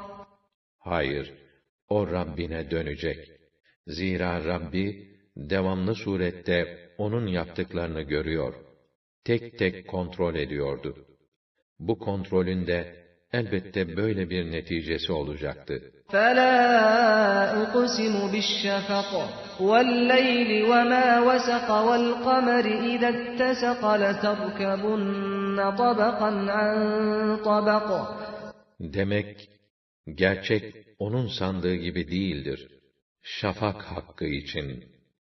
Hayır, o Rabbine dönecek. Zira Rabbi, devamlı surette onun yaptıklarını görüyor. Tek tek kontrol ediyordu. Bu kontrolün de elbette böyle bir neticesi olacaktı. فَلَا أُقْسِمُ بِالشَّفَقِ وَاللَّيْلِ وَمَا وَسَقَ وَالْقَمَرِ إِذَا اتَّسَقَ لَتَرْكَبُنَّ طَبَقًا عَنْ طَبَقٍ Demek, gerçek onun sandığı gibi değildir. Şafak hakkı için,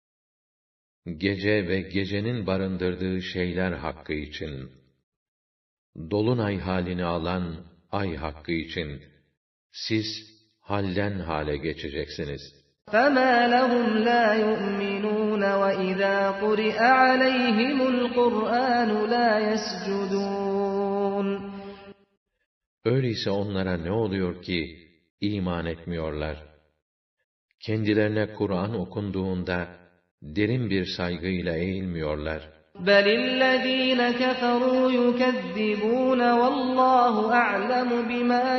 gece ve gecenin barındırdığı şeyler hakkı için, dolunay halini alan ay hakkı için, siz halden hale geçeceksiniz. فَمَا لَهُمْ لَا يُؤْمِنُونَ وَإِذَا قُرِئَ عَلَيْهِمُ الْقُرْآنُ لَا يَسْجُدُونَ Öyleyse onlara ne oluyor ki iman etmiyorlar? Kendilerine Kur'an okunduğunda derin bir saygıyla eğilmiyorlar. بَلِ الَّذ۪ينَ كَفَرُوا يُكَذِّبُونَ وَاللّٰهُ أَعْلَمُ بِمَا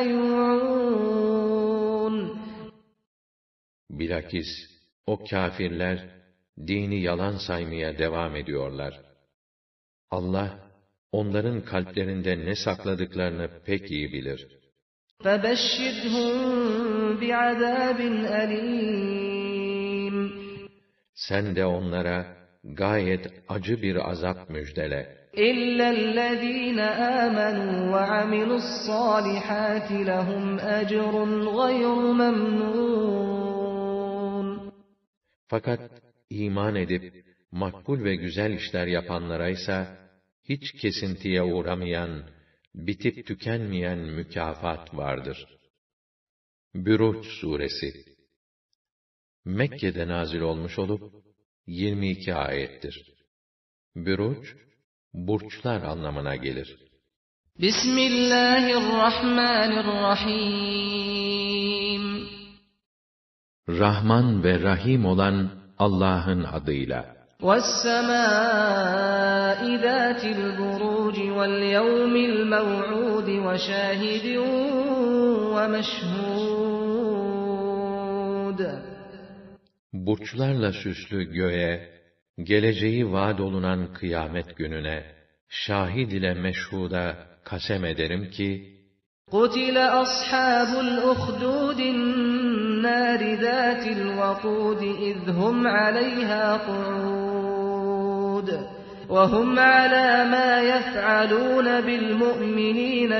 يُوعُونَ Bilakis o kâfirler dini yalan saymaya devam ediyorlar. Allah onların kalplerinde ne sakladıklarını pek iyi bilir. فَبَشِّرْهُم بِعَذَابٍ أَلِيمٍ Sen de onlara gayet acı bir azap müjdele. إِلَّا الَّذ۪ينَ آمَنُوا وَعَمِلُوا الصَّالِحَاتِ لَهُمْ أَجْرٌ غَيْرُ مَمْنُونٍ Fakat iman edip makbul ve güzel işler yapanlara ise hiç kesintiye uğramayan, bitip tükenmeyen mükafat vardır. Büruç Suresi Mekke'de nazil olmuş olup yirmi iki ayettir. Büruç, burçlar anlamına gelir. Bismillahirrahmanirrahim. Rahman ve Rahim olan Allah'ın adıyla. وَالسَّمَاءِ ذَاتِ الْبُرُوجِ وَالْيَوْمِ الْمَوْعُودِ وَشَاهِدٍ وَمَشْهُودٍ Burçlarla süslü göğe, geleceği vaad olunan kıyamet gününe, şahid ile meşhuda kasem ederim ki, قُتِلَ أَصْحَابُ الْأُخْدُودِ النَّارِ ذَاتِ الْوَقُودِ إِذْ هُمْ عَلَيْهَا قُعُودٌ وَهُمْ عَلَى مَا يَفْعَلُونَ بِالْمُؤْمِنِينَ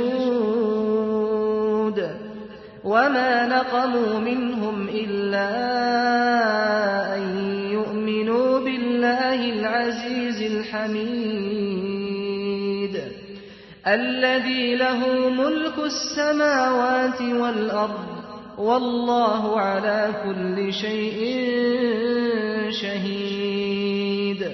شُهُودٌ وَمَا نَقَمُوا مِنْهُمْ إِلَّا أَنْ يُؤْمِنُوا بِاللَّهِ الْعَزِيزِ الْحَمِيدِ الَّذِي لَهُ مُلْكُ السَّمَاوَاتِ وَالْأَرْضِ وَاللّٰهُ عَلَى كُلِّ شَيْءٍ شَهِيدٌ.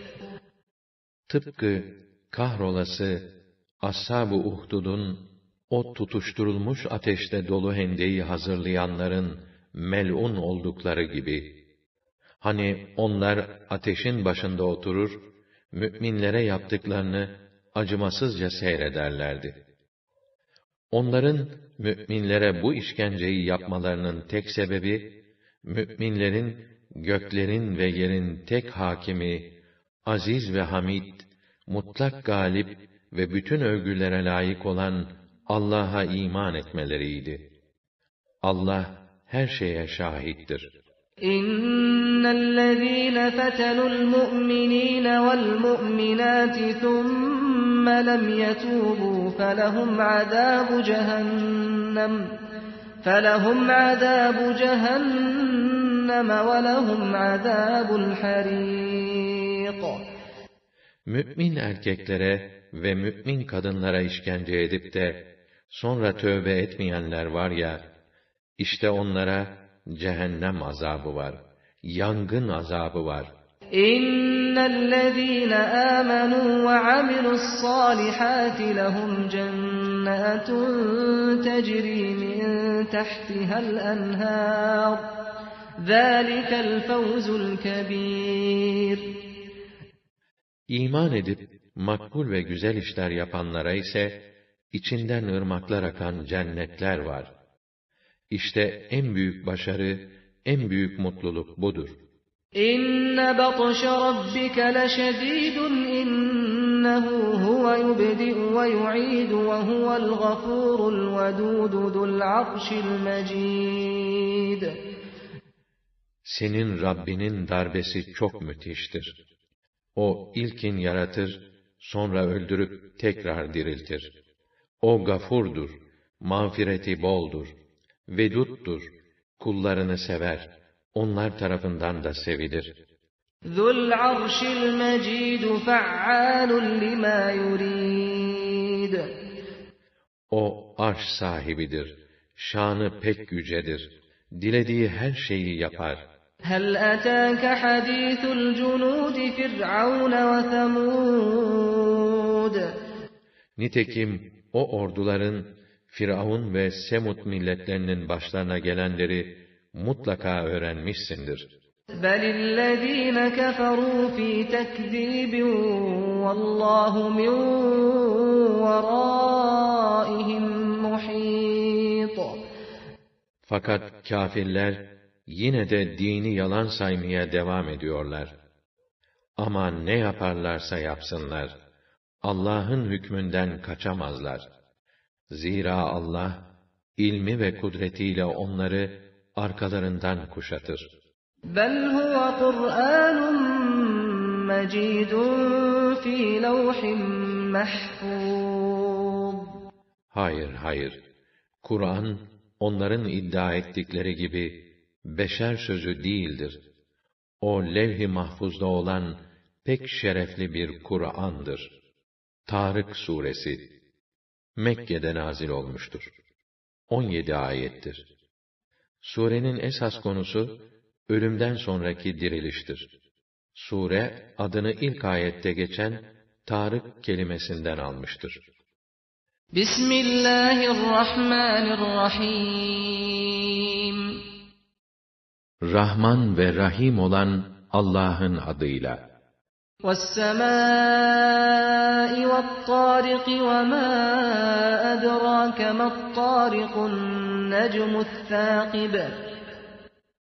Tıpkı kahrolası Ashab-ı Uhdud'un o tutuşturulmuş ateşte dolu hendeyi hazırlayanların mel'un oldukları gibi, hani onlar ateşin başında oturur, müminlere yaptıklarını acımasızca seyrederlerdi. Onların müminlere bu işkenceyi yapmalarının tek sebebi, müminlerin göklerin ve yerin tek hakimi, aziz ve hamid, mutlak galip ve bütün övgülere layık olan Allah'a iman etmeleriydi. Allah her şeye şahittir. İnnellezîne fetenul mu'minîne vel mu'minâti thumme lem yetûbû felehum azâbu cehennem felehum azâbu cehennem ve lehum azâbul harîq. Mümin erkeklere ve mümin kadınlara işkence edip de sonra tövbe etmeyenler var ya, işte onlara cehennem azabı var, yangın azabı var. İnnellezîne âmenû ve amilussâlihâti lehum cennâtun tecrî min tahtihal enhâr. Zâlikel fevzul kebîr. İman edip makbul ve güzel işler yapanlara ise içinden ırmaklar akan cennetler var. İşte en büyük başarı, en büyük mutluluk budur. İnne batşe rabbike leşedîdun innehu huve yubdi'u ve yu'idu ve huvel gafûrul vedûdu zul arşil mecîd. Senin Rabbinin darbesi çok müthiştir. O ilkin yaratır, sonra öldürüp tekrar diriltir. O gafurdur, mağfireti boldur, veduttur, kullarını sever, onlar tarafından da sevilir. Zul arşil mecid fe'alun lima yurid. O arş sahibidir, şanı pek yücedir, dilediği her şeyi yapar. هل أتاك حديث الجنود فرعون وثمود. Nitekim o orduların Firavun ve Semud milletlerinin başlarına gelenleri mutlaka öğrenmişsindir. بل الذين كفروا في تكذيب والله من ورائهم محيط. Fakat kâfirler yine de dini yalan saymaya devam ediyorlar. Ama ne yaparlarsa yapsınlar, Allah'ın hükmünden kaçamazlar. Zira Allah, ilmi ve kudretiyle onları arkalarından kuşatır. بَلْ هُوَ قُرْآنٌ مَجِيدٌ فِي لَوْحٍ مَحْفُوظٍ. Hayır, hayır. Kur'an, onların iddia ettikleri gibi, beşer sözü değildir. O levh-i mahfuzda olan pek şerefli bir Kur'an'dır. Tarık suresi Mekke'de nazil olmuştur. on yedi ayettir. Surenin esas konusu ölümden sonraki diriliştir. Sure adını ilk ayette geçen Tarık kelimesinden almıştır. Bismillahirrahmanirrahim. Rahman ve Rahim olan Allah'ın adıyla. وَالسَّمَاءِ وَالطَّارِقِ وَمَا أَدْرَاكَ مَا الطَّارِقُ النَّجْمُ الثَّاقِبُ.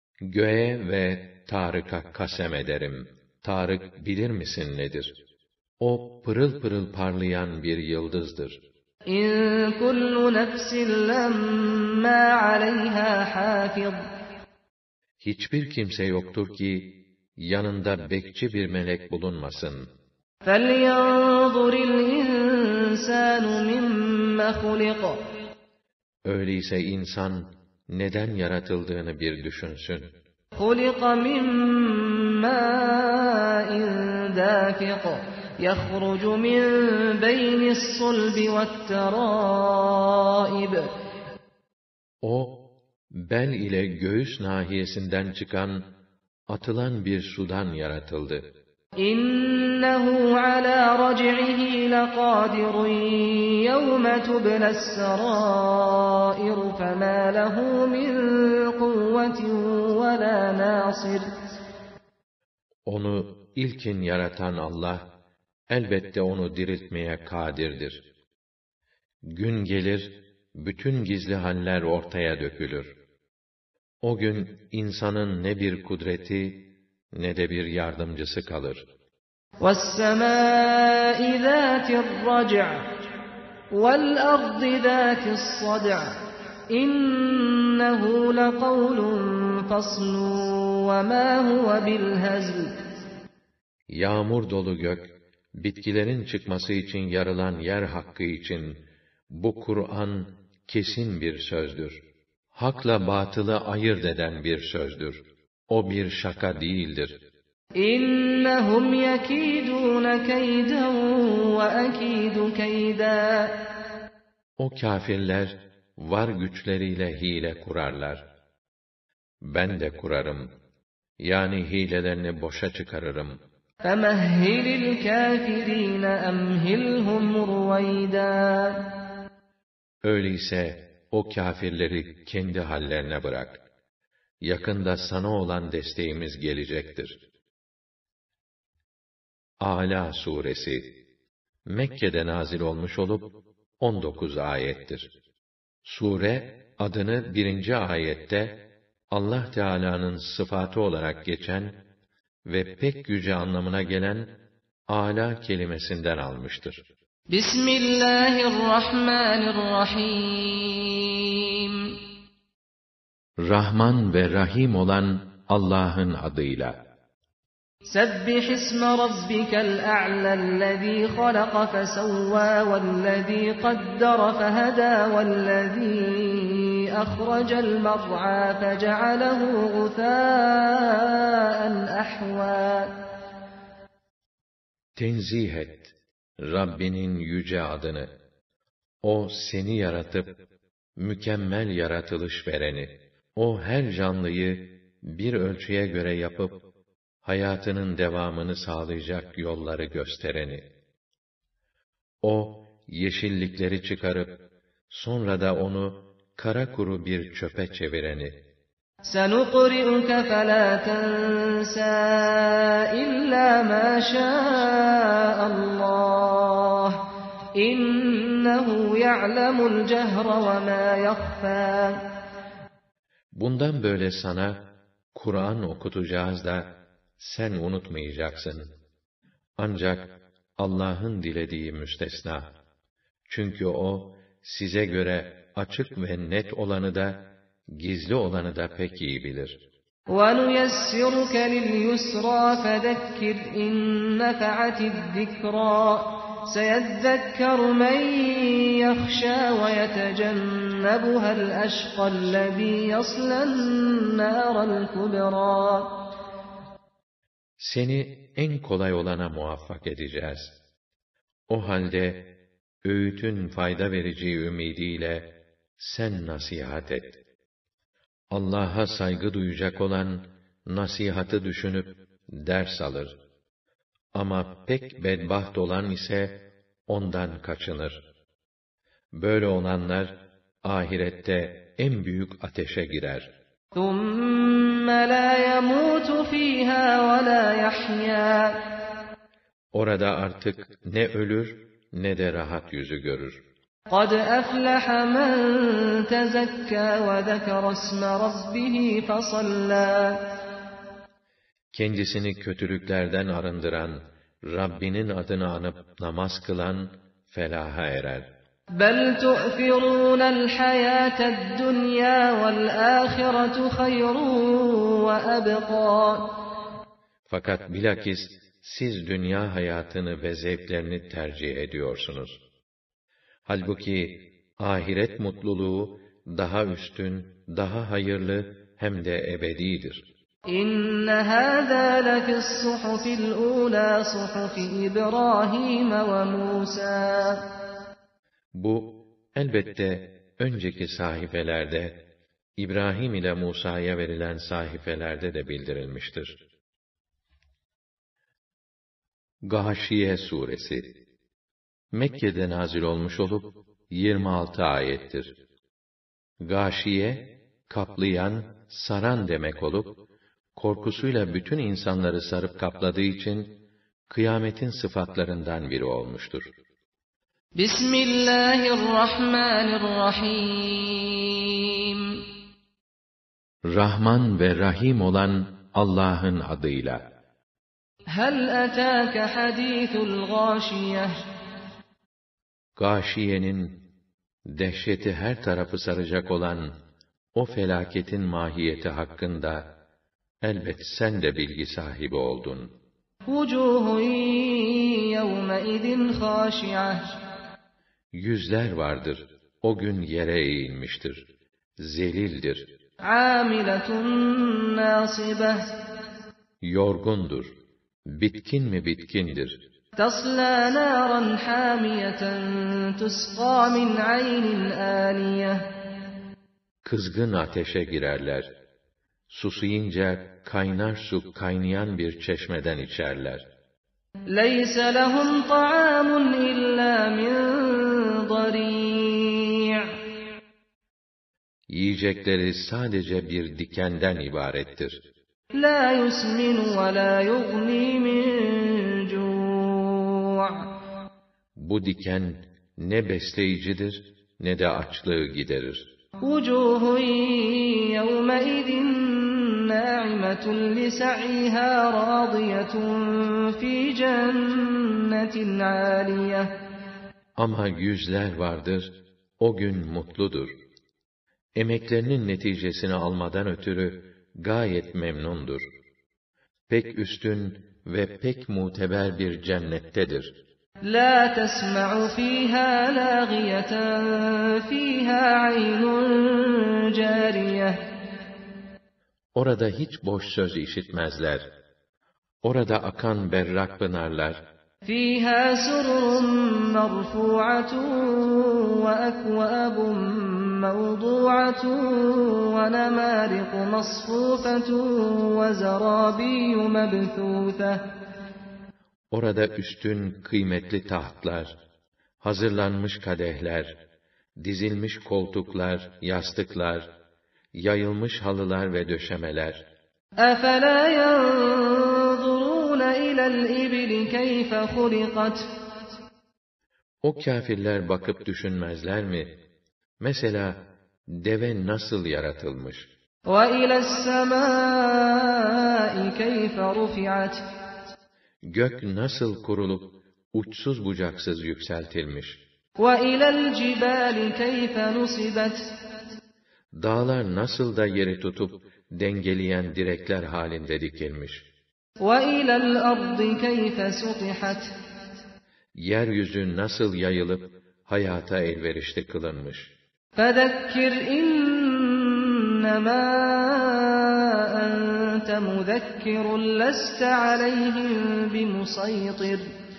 Göğe ve Tarık'a kasem ederim. Tarık bilir misin nedir? O pırıl pırıl parlayan bir yıldızdır. İn kullu nefsin lemma aleyha hafiz. Hiçbir kimse yoktur ki yanında bekçi bir melek bulunmasın. فَلْيَنْظُرِ الْاِنْسَانُ مِمَّ خُلِقَ. Öyleyse insan neden yaratıldığını bir düşünsün. خُلِقَ مِنْ مَاءٍ دَافِقٍ يَخْرُجُ مِنْ بَيْنِ الصُّلْبِ وَالتَّرَائِبِ. O, bel ile göğüs nahiyesinden çıkan, atılan bir sudan yaratıldı. İnnehu ala rac'ihi laqadirun yevme tublas sarair fema lehu min kuvvetin ve la nasir. Onu ilkin yaratan Allah, elbette onu diriltmeye kadirdir. Gün gelir, bütün gizli haller ortaya dökülür. O gün insanın ne bir kudreti, ne de bir yardımcısı kalır. وَالسَّمَاءِ ذَاتِ الرَّجْعِ وَالْأَرْضِ ذَاتِ الصَّدْعِ إِنَّهُ لَقَوْلٌ فَصْلٌ وَمَا هُوَ بِالْهَزْلِ. Yağmur dolu gök, bitkilerin çıkması için yarılan yer hakkı için, bu Kur'an kesin bir sözdür. Hakla batılı ayırt eden bir sözdür. O bir şaka değildir. İnnehum yekidun keyden ve ekidu keyda. O kâfirler var güçleriyle hile kurarlar. Ben de kurarım. Yani hilelerini boşa çıkarırım. فَمَهِّلِ الْكَافِرِينَ أَمْهِلْهُمْ رُوَيْدًا. Öyleyse o kâfirleri kendi hallerine bırak. Yakında sana olan desteğimiz gelecektir. Âlâ suresi Mekke'de nazil olmuş olup on dokuz ayettir. Sure adını birinci ayette Allah Teala'nın sıfatı olarak geçen ve pek yüce anlamına gelen âlâ kelimesinden almıştır. Bismillahirrahmanirrahim. Rahman ve Rahim olan Allah'ın adıyla. Sebbih isme rabbikel a'lellezî halaka fesevvâ vellezî kaddara fehedâ vellezî ahracel mer'â fece'alehu gusâen ahvâ. Tenzih et Rabbinin yüce adını. O seni yaratıp mükemmel yaratılış vereni. O her canlıyı bir ölçüye göre yapıp hayatının devamını sağlayacak yolları göstereni. O yeşillikleri çıkarıp sonra da onu kara kuru bir çöpe çevireni. سَنُقْرِئُكَ فَلَا تَنْسَى إِلَّا مَا شَاءَ اللّٰهُ إِنَّهُ يَعْلَمُ الْجَهْرَ وَمَا يَخْفَى. Bundan böyle sana Kur'an okutacağız da sen unutmayacaksın. Ancak Allah'ın dilediği müstesna. Çünkü O size göre açık ve net olanı da gizli olanı da pek iyi bilir. وَنُيَسِّرُكَ لِلْيُسْرَى فَذَكِّرْ إِنْ نَفَعَتِ الذِّكْرَى سَيَذَّكَّرُ مَنْ يَخْشَى وَيَتَجَنَّبُهَا الْأَشْقَى الَّذِي يَصْلَى النَّارَ الْكُبْرَى. Seni en kolay olana muvaffak edeceğiz. O halde öğütün fayda vereceği ümidiyle sen nasihat et. Allah'a saygı duyacak olan nasihatı düşünüp ders alır. Ama pek bedbaht olan ise ondan kaçınır. Böyle olanlar ahirette en büyük ateşe girer. ثُمَّ لَا يَمُوتُ فِيهَا وَلَا يَحْيَا. Orada artık ne ölür ne de rahat yüzü görür. قَدْ أَفْلَحَ مَنْ تَزَكَّى وَذَكَرَ اسْمَ رَبِّهِ فَصَلَّى. Kendisini kötülüklerden arındıran Rabbinin adını anıp namaz kılan felaha erer. بَلْ تُؤْثِرُونَ الْحَيَاةَ الدُّنْيَا وَالْآخِرَةُ خَيْرٌ وَأَبْقَى. Fakat bilakis siz dünya hayatını ve zevklerini tercih ediyorsunuz. Halbuki ahiret mutluluğu daha üstün, daha hayırlı hem de ebedidir. إِنَّ هَذَا لَفِي الصُّحُفِ الْأُولَى صُحُفِ إِبْرَاهِيمَ وَمُوسَى. Bu, elbette önceki sahifelerde, İbrahim ile Musa'ya verilen sahifelerde de bildirilmiştir. Gâşiye suresi Mekke'de nazil olmuş olup yirmi altı ayettir. Gâşiye, kaplayan, saran demek olup, korkusuyla bütün insanları sarıp kapladığı için, kıyametin sıfatlarından biri olmuştur. Bismillahirrahmanirrahim. Rahman ve Rahim olan Allah'ın adıyla. Hel etâke hadîthul gâşiyeh. Gâşiyenin, dehşeti her tarafı saracak olan o felaketin mahiyeti hakkında, elbet sen de bilgi sahibi oldun. Vucuhun yevmeidin khâşi'ah. Yüzler vardır, o gün yere eğilmiştir, zelildir. Âmiletun nâsibeh. Yorgundur, bitkin mi bitkindir. Taslâ nâran hâmiyeten tusqâ min aynin âniyeh. Kızgın ateşe girerler. Susayınca kaynar su kaynayan bir çeşmeden içerler. لَيْسَ لَهُمْ طَعَامٌ إِلَّا مِنْ ضَرِيعٍ. Yiyecekleri sadece bir dikenden ibarettir. لَا يُسْمِنُ وَلَا يُغْنِي مِنْ جُوعٍ. Bu diken ne besleyicidir ne de açlığı giderir. وُجُوهٌ يَوْمَئِذٍ نَاعِمَةٌ لِسَعْيِهَا رَاضِيَةٌ فِي جَنَّةٍ عَالِيَةٍ. Ama yüzler vardır, o gün mutludur. Emeklerinin neticesini almadan ötürü gayet memnundur. Pek üstün ve pek muteber bir cennettedir. لَا تَسْمَعُ فِيهَا لَاغِيَةً فِيهَا عَيْنٌ جَارِيَةٌ. Orada hiç boş söz işitmezler. Orada akan berrak pınarlar, فِيهَا سُرُرٌ مَرْفُوعَةٌ وَأَكْوَابٌ مَوْضُوعَةٌ وَنَمَارِقُ مَصْفُوفَةٌ وَزَرَابِيُّ مَبْثُوثَةٌ. orada üstün kıymetli tahtlar, hazırlanmış kadehler, dizilmiş koltuklar, yastıklar, yayılmış halılar ve döşemeler. أَفَلَا يَنْظُرُونَ إِلَى الْإِبِلِ كَيْفَ خُلِقَتْ. O kâfirler bakıp düşünmezler mi? Mesela deve nasıl yaratılmış? وَإِلَى السَّمَاءِ كَيْفَ رُفِعَتْ. Gök nasıl kurulup uçsuz bucaksız yükseltilmiş? وَإِلَى الْجِبَالِ كَيْفَ نُصِبَتْ. Dağlar nasıl da yeri tutup dengeleyen direkler halinde dikilmiş? وَإِلَى الْأَرْضِ كَيْفَ سُطِحَتْ. Yeryüzü nasıl yayılıp hayata elverişli kılınmış? فَذَكِّرْ إِنَّمَا أَنْتَ مُذَكِّرٌ لَسْتَ عَلَيْهِمْ بِمُصَيْطِرٍ.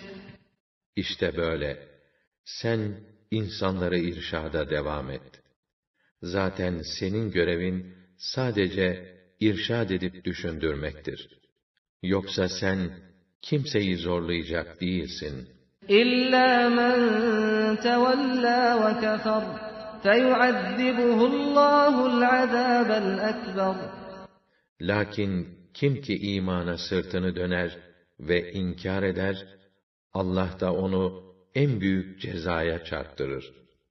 İşte böyle. Sen insanları irşada devam et. Zaten senin görevin sadece irşad edip düşündürmektir. Yoksa sen kimseyi zorlayacak değilsin. إِلَّا مَنْ تَوَلَّى وَكَفَرَ فَيُعَذِّبُهُ اللّٰهُ الْعَذَابَ الْأَكْبَرَ. Lakin kim ki imana sırtını döner ve inkar eder, Allah da onu en büyük cezaya çarptırır.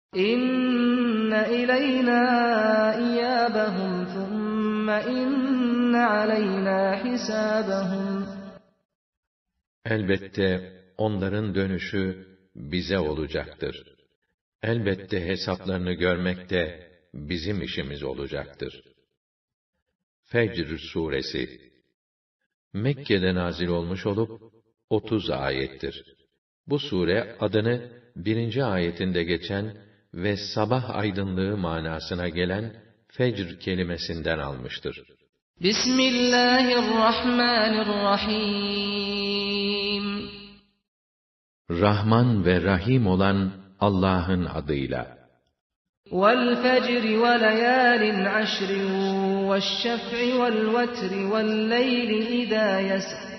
İnne ileyna iyâbehum thumme inne aleyna hisâbehum. Elbette onların dönüşü bize olacaktır. Elbette hesaplarını görmek de bizim işimiz olacaktır. Fecr suresi Mekke'de nazil olmuş olup otuz ayettir. Bu sure adını birinci ayetinde geçen ve sabah aydınlığı manasına gelen fecr kelimesinden almıştır. Bismillahirrahmanirrahim. Rahman ve Rahim olan Allah'ın adıyla. Vel fecri ve leyalin aşrin ve'ş-şef'i vel vetri vel leyli izâ yesr.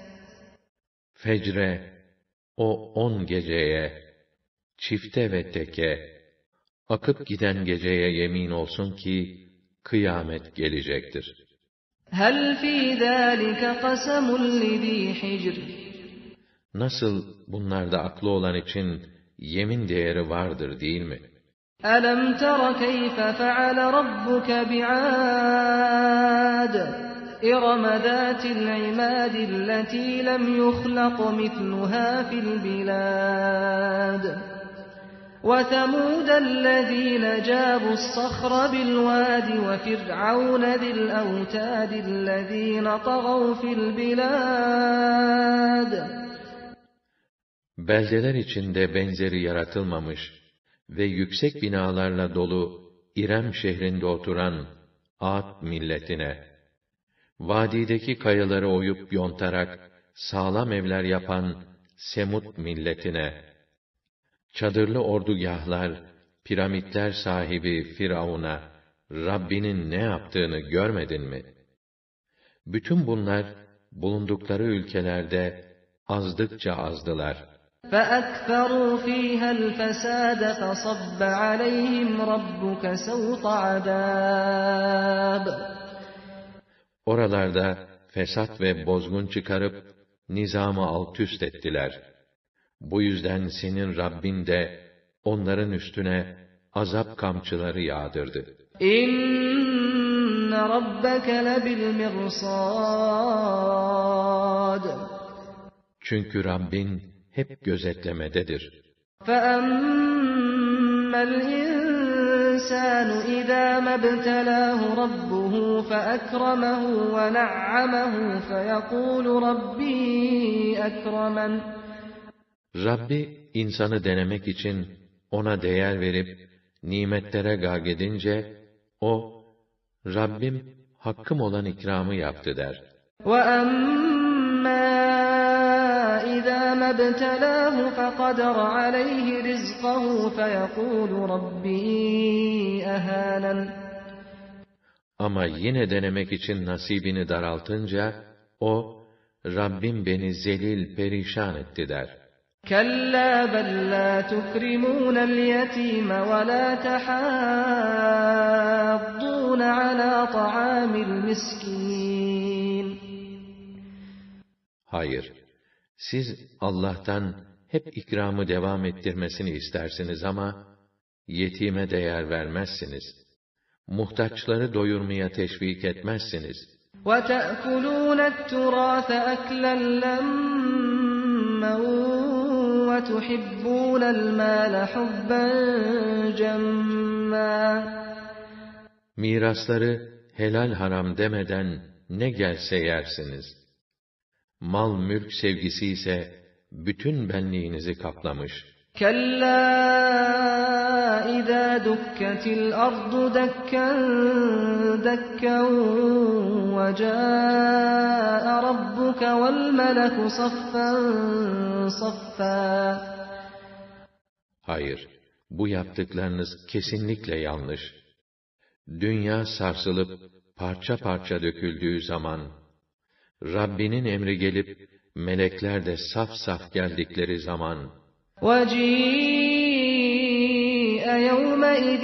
Fecre, o on geceye, çifte ve teke, akıp giden geceye yemin olsun ki, kıyamet gelecektir. Hel fî zâlike kasemun lidî hicr. Nasıl bunlarda aklı olan için yemin değeri vardır değil mi? Elem tera keyfe feale rabbuke bi'âd. İrem zâtil imâdilleti lem yuhlaq mitluhâ fil bilâd. وَثَمُودَ الَّذ۪ينَ جَابُوا الصَّخْرَ بِالْوَادِ وَفِرْعَوْنَ ذِي الْأَوْتَادِ الَّذ۪ينَ طَغَوْا فِي الْبِلَادِ. Beldeler içinde benzeri yaratılmamış ve yüksek binalarla dolu İrem şehrinde oturan Ad milletine, vadideki kayaları oyup yontarak sağlam evler yapan Semud milletine, çadırlı ordugahlar, piramitler sahibi Firavun'a, Rabbinin ne yaptığını görmedin mi? Bütün bunlar, bulundukları ülkelerde azdıkça azdılar. فَأَكْثَرُوا ف۪يهَا الْفَسَادَ فَصَبَّ عَلَيْهِمْ رَبُّكَ سَوْطَ عَذَابٍ. Oralarda fesat ve bozgun çıkarıp, nizamı altüst ettiler. Bu yüzden senin Rabbin de onların üstüne azap kamçıları yağdırdı. İnne rabbeke lebil mirsad. Çünkü Rabbin hep gözetlemededir. فَأَمَّا الْإِنسَانُ إِذَا مَا ابْتَلَاهُ رَبُّهُ فَأَكْرَمَهُ وَنَعَّمَهُ فَيَقُولُ رَبِّي أَكْرَمَنِ. Rabbi insanı denemek için ona değer verip nimetlere gâgedince o Rabbim hakkım olan ikramı yaptı der. وَأَمَّا إِذَا مَا ابْتَلَاهُ فَقَدَرَ عَلَيْهِ رِزْقَهُ فَيَقُولُ رَبِّي أَهَانَنِ. Ama yine denemek için nasibini daraltınca o Rabbim beni zelil perişan etti der. كَلَّا بَلْ لَا تُكْرِمُونَ الْيَتِيمَ وَلَا تَحَاضُّونَ عَلَى طَعَامِ الْمِسْكِينِ. Hayır, siz Allah'tan hep ikramı devam ettirmesini istersiniz ama yetime değer vermezsiniz. Muhtaçları doyurmaya teşvik etmezsiniz. وَتَأْكُلُونَ التُّرَاثَ أَكْلًا لَمًّا وَتُحِبُّونَ الْمَالَ حُبًّا جَمًّا. Mirasları helal haram demeden ne gelse yersiniz. Mal mülk sevgisi ise bütün benliğinizi kaplamış. كَلَّا إِذَا دُكَّتِ الْأَرْضُ دَكًّا دَكًّا وَجَاءَ رَبُّكَ وَالْمَلَكُ صَفًّا صَفًّا. Hayır, bu yaptıklarınız kesinlikle yanlış. Dünya sarsılıp parça parça döküldüğü zaman, Rabbinin emri gelip melekler de saf saf geldikleri zaman, وَجِيءَ يَوْمَئِذٍ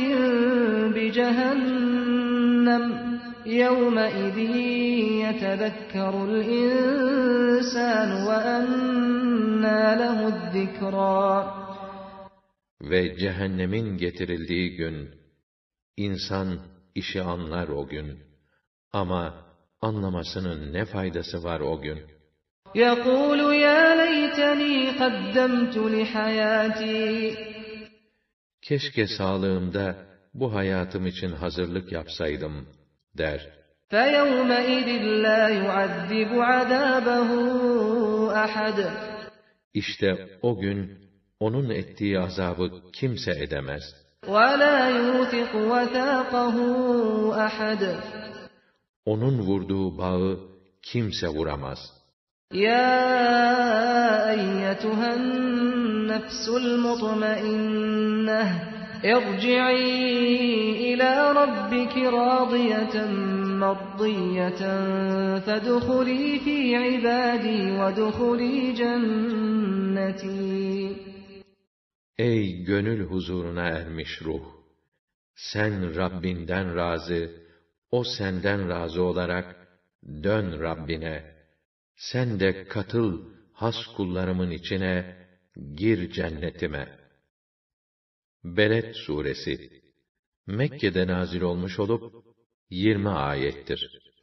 بِجَهَنَّمَ يَوْمَئِذٍ يَتَذَكَّرُ الْإِنسَانُ وَأَنَّى لَهُ الذِّكْرَى. Ve cehennemin getirildiği gün, insan işi anlar o gün. Ama anlamasının ne faydası var o gün? يقول يا ليتني قدمت لحياتي Keşke sağlığımda bu hayatım için hazırlık yapsaydım der. فَيَوْمَئِذٍ لَا يُعَذِّبُ عَذَابَهُ أَحَدٌ İşte o gün onun ettiği azabı kimse edemez. وَلَا يُوثِقُ وَثَاقَهُ أَحَدٌ Onun vurduğu bağı kimse vuramaz. يَا أَيَّتُهَا النَّفْسُ الْمُطْمَئِنَّةُ ارْجِعِي إِلَى رَبِّكِ رَاضِيَةً مَرْضِيَّةً فَادْخُلِي فِي عِبَادِي وَادْخُلِي جَنَّتِي Ey gönül huzuruna ermiş ruh! Sen Rabbinden razı, o senden razı olarak dön Rabbine. Sen de katıl has kullarımın içine, gir cennetime. Beled suresi Mekke'de nazil olmuş olup yirmi ayettir.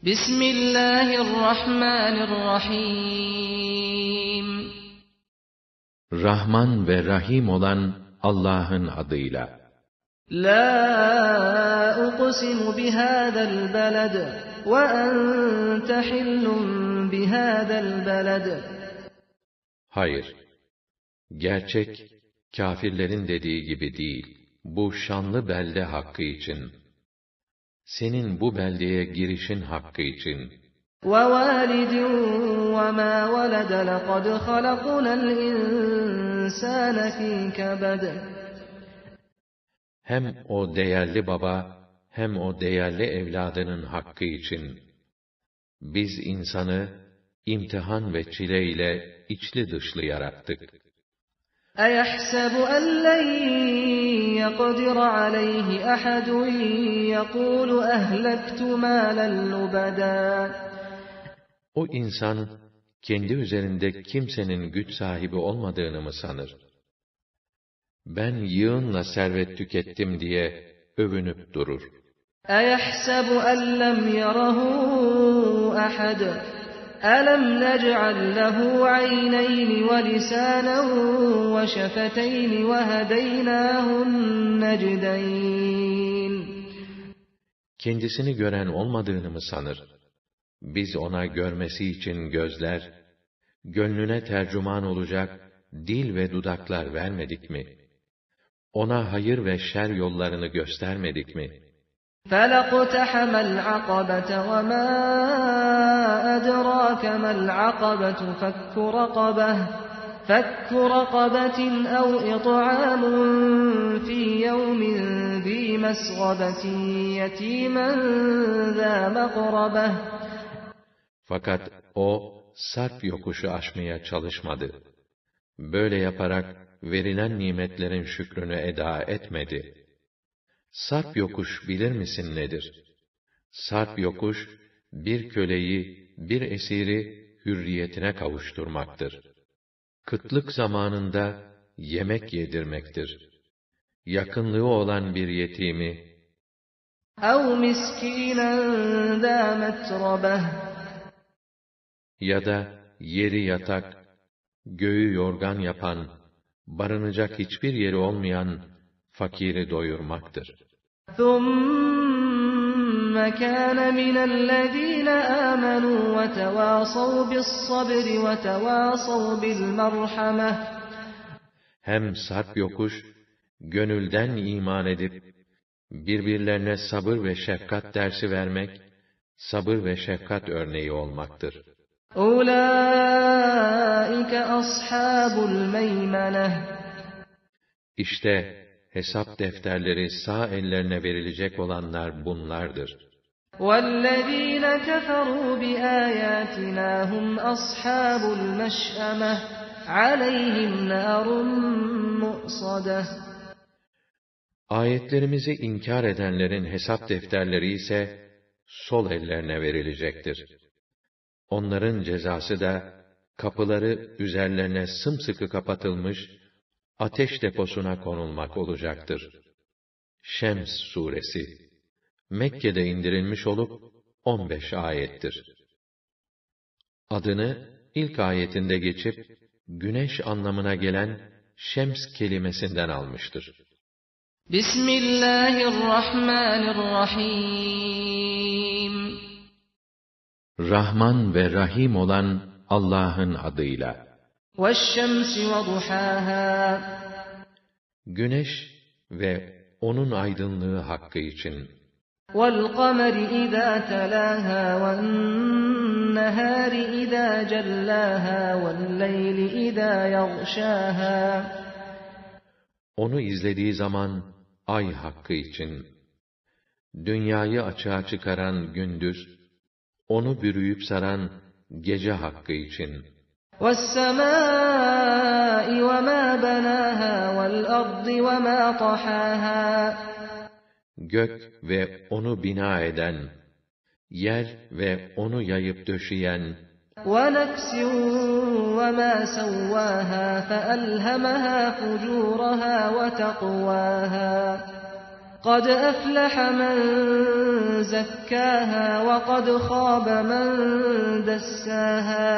Bismillahirrahmanirrahim. Rahman ve Rahim olan Allah'ın adıyla. La uqsimu bihâzel beled ve ente hillun bihâzel beled. Hayır, gerçek kâfirlerin dediği gibi değil. Bu şanlı belde hakkı için. Senin bu beldeye girişin hakkı için. وَوَالِدٍ وَمَا وَلَدَ لَقَدْ خَلَقْنَا الْإِنسَانَ فِي كَبَدٍ. Hem o değerli baba, hem o değerli evladının hakkı için. Biz insanı imtihan ve çile ile içli dışlı yarattık. أَيَحْسَبُ أَنْ لَنْ يَقْدِرَ عَلَيْهِ أَحَدٌ يَقُولُ أَهْلَكْتُ مَالًا لُبَدًا. O insan, kendi üzerinde kimsenin güç sahibi olmadığını mı sanır? Ben yığınla servet tükettim diye övünüp durur. أَيَحْسَبُ أَنْ لَمْ يَرَهُ أَحَدٌ أَلَمْ نَجْعَلْ لَهُ عَيْنَيْنِ وَلِسَانًا وَشَفَتَيْنِ وَهَدَيْنَاهُ النَّجْدَيْنِ. Kendisini gören olmadığını mı sanır? Biz ona görmesi için gözler, gönlüne tercüman olacak dil ve dudaklar vermedik mi? Ona hayır ve şer yollarını göstermedik mi? فَلَقْتَحَمَ الْعَقَبَةَ وَمَا أَدْرَاكَ مَا الْعَقَبَةُ فَكُّ رَقَبَةٍ فَكُّ رَقَبَةٍ أَوْ إِطْعَامٌ فِي يَوْمٍ ذِي مَسْغَبَةٍ يَتِيمًا ذَا مَقْرَبَةٍ. Fakat o, sarp yokuşu aşmaya çalışmadı. Böyle yaparak verilen nimetlerin şükrünü eda etmedi. Sarp yokuş bilir misin nedir? Sarp yokuş, bir köleyi, bir esiri hürriyetine kavuşturmaktır. Kıtlık zamanında yemek yedirmektir. Yakınlığı olan bir yetimi, اَوْ مِسْكِينًا ذَا مَتْرَبَةٍ. ya da yeri yatak, göğü yorgan yapan, barınacak hiçbir yeri olmayan fakiri doyurmaktır. ثُمَّ كَانَ مِنَ الَّذ۪ينَ آمَنُوا وَتَوَاصَوْا بِالصَّبْرِ وَتَوَاصَوْا بِالْمَرْحَمَةِ. Hem sarp yokuş, gönülden iman edip, birbirlerine sabır ve şefkat dersi vermek, sabır ve şefkat örneği olmaktır. اُولَٰئِكَ أَصْحَابُ الْمَيْمَنَةِ. İşte hesap defterleri sağ ellerine verilecek olanlar bunlardır. وَالَّذ۪ينَ كَفَرُوا بِآيَاتِنَا هُمْ أَصْحَابُ الْمَشْأَمَةِ عَلَيْهِمْ نَارٌ مُؤْصَدَةٌ. Ayetlerimizi inkar edenlerin hesap defterleri ise sol ellerine verilecektir. Onların cezası da kapıları üzerlerine sımsıkı kapatılmış ateş deposuna konulmak olacaktır. Şems suresi Mekke'de indirilmiş olup on beş ayettir. Adını ilk ayetinde geçip, güneş anlamına gelen şems kelimesinden almıştır. Bismillahirrahmanirrahim. Rahman ve Rahim olan Allah'ın adıyla. Veşşemsi ve duhâhâ. Güneş ve onun aydınlığı hakkı için. وَالْقَمَرِ إِذَا تَلَاهَا وَالنَّهَارِ إِذَا جَلَّاهَا وَاللَّيْلِ إِذَا يَغْشَاهَا. Onu izlediği zaman ay hakkı için, dünyayı açığa çıkaran gündüz, onu bürüyüp saran gece hakkı için. وَالسَّمَاءِ وَمَا بَنَاهَا وَالْأَرْضِ وَمَا طَحَاهَا. Gök ve onu bina eden, yer ve onu yayıp döşeyen, وَنَفْسٍ وَمَا سَوَّاهَا فَأَلْهَمَهَا فُجُورَهَا وَتَقْوَاهَا. قَدْ أَفْلَحَ مَنْ زَكَّاهَا وَقَدْ خَابَ مَنْ دَسَّاهَا.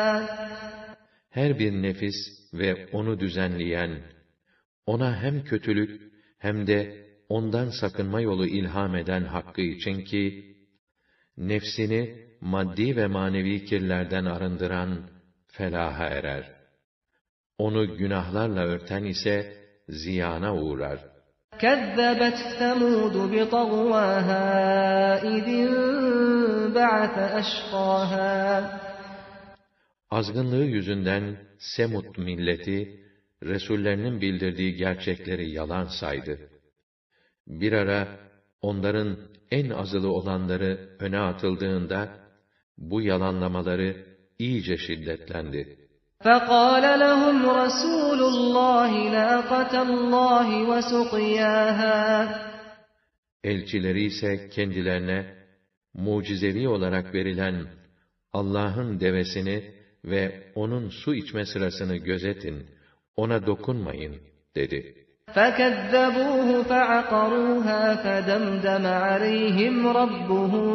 her bir nefis ve onu düzenleyen, ona hem kötülük hem de ondan sakınma yolu ilham eden hakkı için ki, nefsini maddi ve manevi kirlerden arındıran felaha erer. Onu günahlarla örten ise ziyana uğrar. كَذَّبَتْ ثَمُودُ بِطَغْوَاهَا إِذِ انبَعَثَ أَشْقَاهَا. Azgınlığı yüzünden Semud milleti, Resullerinin bildirdiği gerçekleri yalan saydı. Bir ara, onların en azılı olanları öne atıldığında, bu yalanlamaları iyice şiddetlendi. فَقَالَ لَهُمْ رَسُولُ اللّٰهِ نَاقَةَ اللّٰهِ وَسُقْيَاهَا. Elçileri ise kendilerine, mucizevi olarak verilen Allah'ın devesini ve onun su içme sırasını gözetin, ona dokunmayın, dedi. فَكَذَّبُوهُ فَعَقَرُوهَا فَدَمْدَمَ عَلَيْهِمْ رَبُّهُمْ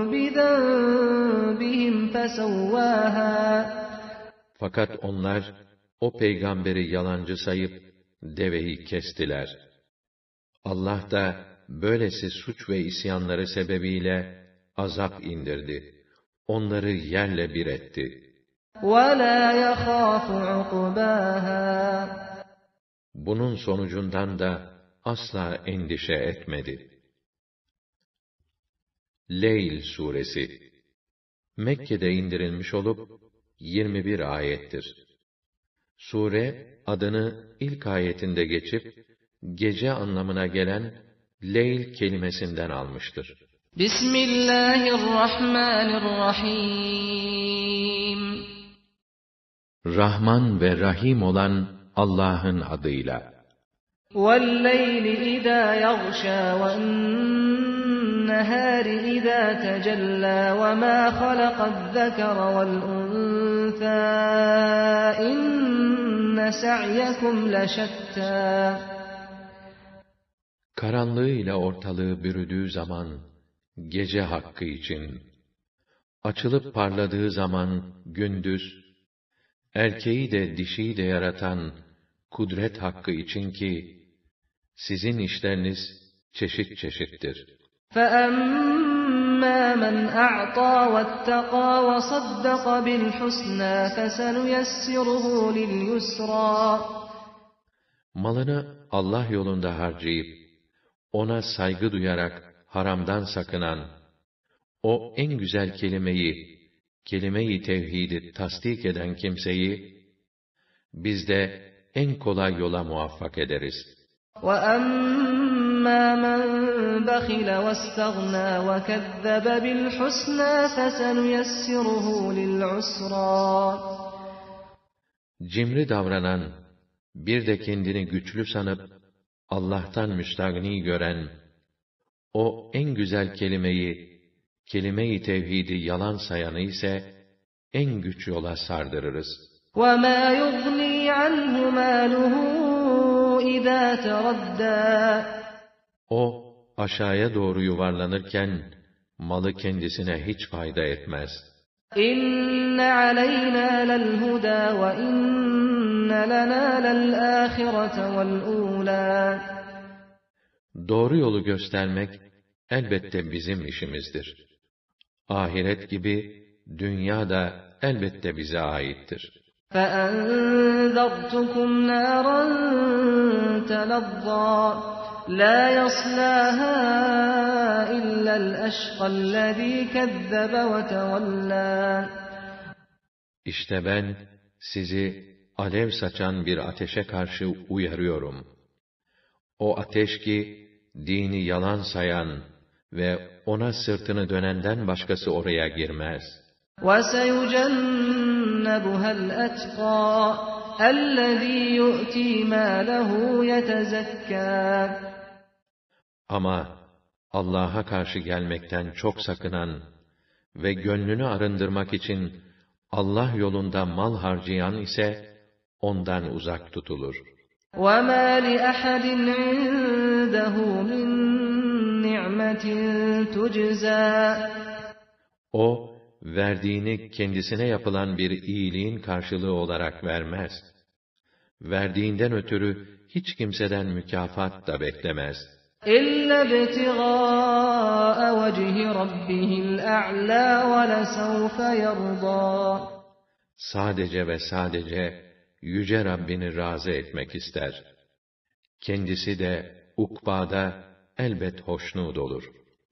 بِذَنبِهِمْ فَسَوَّاهَا. Fakat onlar, o peygamberi yalancı sayıp, deveyi kestiler. Allah da, böylesi suç ve isyanları sebebiyle, azap indirdi. Onları yerle bir etti. وَلَا يَخَافُ عُقْبَاهَا. Bunun sonucundan da asla endişe etmedi. Leyl suresi Mekke'de indirilmiş olup yirmi bir ayettir. Sure adını ilk ayetinde geçip gece anlamına gelen Leyl kelimesinden almıştır. Bismillahirrahmanirrahim. Rahman ve Rahim olan Allah'ın adıyla. وَاللَّيْلِ إِذَا يَغْشَى وَالنَّهَارِ إِذَا تَجَلَّى وَمَا خَلَقَ الذَّكَرَ وَالْأُنثَى إِنَّ سَعْيَكُمْ لَشَتَّى. Karanlığıyla ortalığı bürüdüğü zaman, gece hakkı için, açılıp parladığı zaman, gündüz, erkeği de dişiyi de yaratan kudret hakkı için ki, sizin işleriniz çeşit çeşittir. فَأَمَّا مَنْ أَعْطَى وَاتَّقَى وَصَدَّقَ بِالْحُسْنَى فَسَنُيَسِّرُهُ لِلْيُسْرَى. Malını Allah yolunda harcayıp, ona saygı duyarak haramdan sakınan, o en güzel kelimeyi, kelime-i tevhidi tasdik eden kimseyi, biz de en kolay yola muvaffak ederiz. وَأَمَّا مَنْ بَخِلَ وَاسْتَغْنَى وَكَذَّبَ بِالْحُسْنَى فَسَنُيَسِّرُهُ لِلْعُسْرَى. Cimri davranan, bir de kendini güçlü sanıp, Allah'tan müstagni gören, o en güzel kelimeyi, kelime-i tevhidi yalan sayanı ise, en güç yola sardırırız. وَمَا يُغْنِي عَنْهُ مَالُهُ إِذَا تَرَدَّى. O, aşağıya doğru yuvarlanırken, malı kendisine hiç fayda etmez. İnne aleyna lelhuda ve inne lena lelâhirete vel'ûlâ. Doğru yolu göstermek elbette bizim işimizdir. Ahiret gibi dünya da elbette bize aittir. فَأَنذَرْتُكُمْ نَارًا تَلَظَّى لَا يَصْلَاهَا إِلَّا الْأَشْقَى الَّذ۪ي كَذَّبَ وَتَوَلَّى. İşte ben sizi alev saçan bir ateşe karşı uyarıyorum. O ateş ki dini yalan sayan ve ona sırtını dönenden başkası oraya girmez. وَسَيُجَنَّبُهَا الْأَتْقَى الَّذ۪ي يُؤْتِي مَالَهُ يَتَزَكَّى. Ama Allah'a karşı gelmekten çok sakınan ve gönlünü arındırmak için Allah yolunda mal harcayan ise ondan uzak tutulur. وَمَا لِأَحَدٍ عِندَهُ مِنْ نِعْمَةٍ تُجْزَى. O, verdiğini kendisine yapılan bir iyiliğin karşılığı olarak vermez. Verdiğinden ötürü hiç kimseden mükafat da beklemez. إِلَّا ابْتِغَاءَ وَجْهِ رَبِّهِ الْأَعْلَى وَلَسَوْفَ يَرْضَى. Sadece ve sadece Yüce Rabbini razı etmek ister. Kendisi de ukbada elbet hoşnut olur.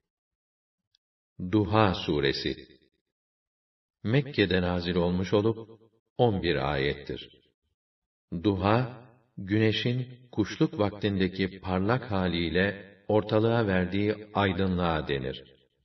Duha Suresi Mekke'de nazil olmuş olup on bir ayettir. Duha, güneşin kuşluk vaktindeki parlak haliyle ortalığa verdiği aydınlığa denir.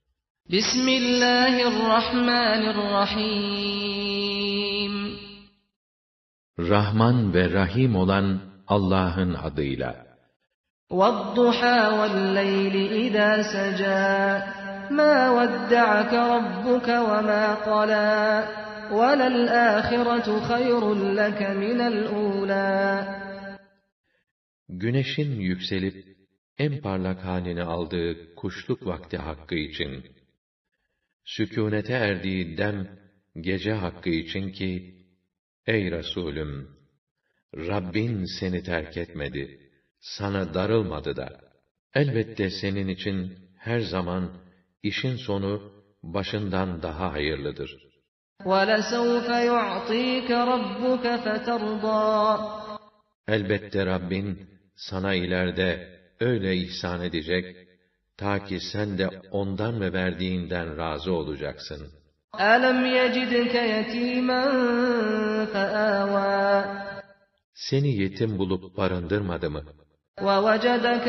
Bismillahirrahmanirrahim. Rahman ve Rahim olan Allah'ın adıyla. وَالضُّحَى وَاللَّيْلِ إِذَا سَجَى مَا وَدَّعَكَ رَبُّكَ وَمَا قَلَى وَلَلْآخِرَةُ خَيْرٌ لَكَ مِنَ الْأُولَى. Güneşin yükselip en parlak halini aldığı kuşluk vakti hakkı için, sükûnete erdiği dem gece hakkı için ki, ey Resulüm, Rabbin seni terk etmedi, sana darılmadı da. Elbette senin için her zaman işin sonu başından daha hayırlıdır. وَلَسَوْفَ يُعْطِيكَ رَبُّكَ فَتَرْضَى. Elbette Rabbin sana ileride öyle ihsan edecek, ta ki sen de ondan ve verdiğinden razı olacaksın. أَلَمْ يَجِدْكَ يَتِيمًا فَآوَى. Seni yetim bulup barındırmadı mı? وَوَجَدَكَ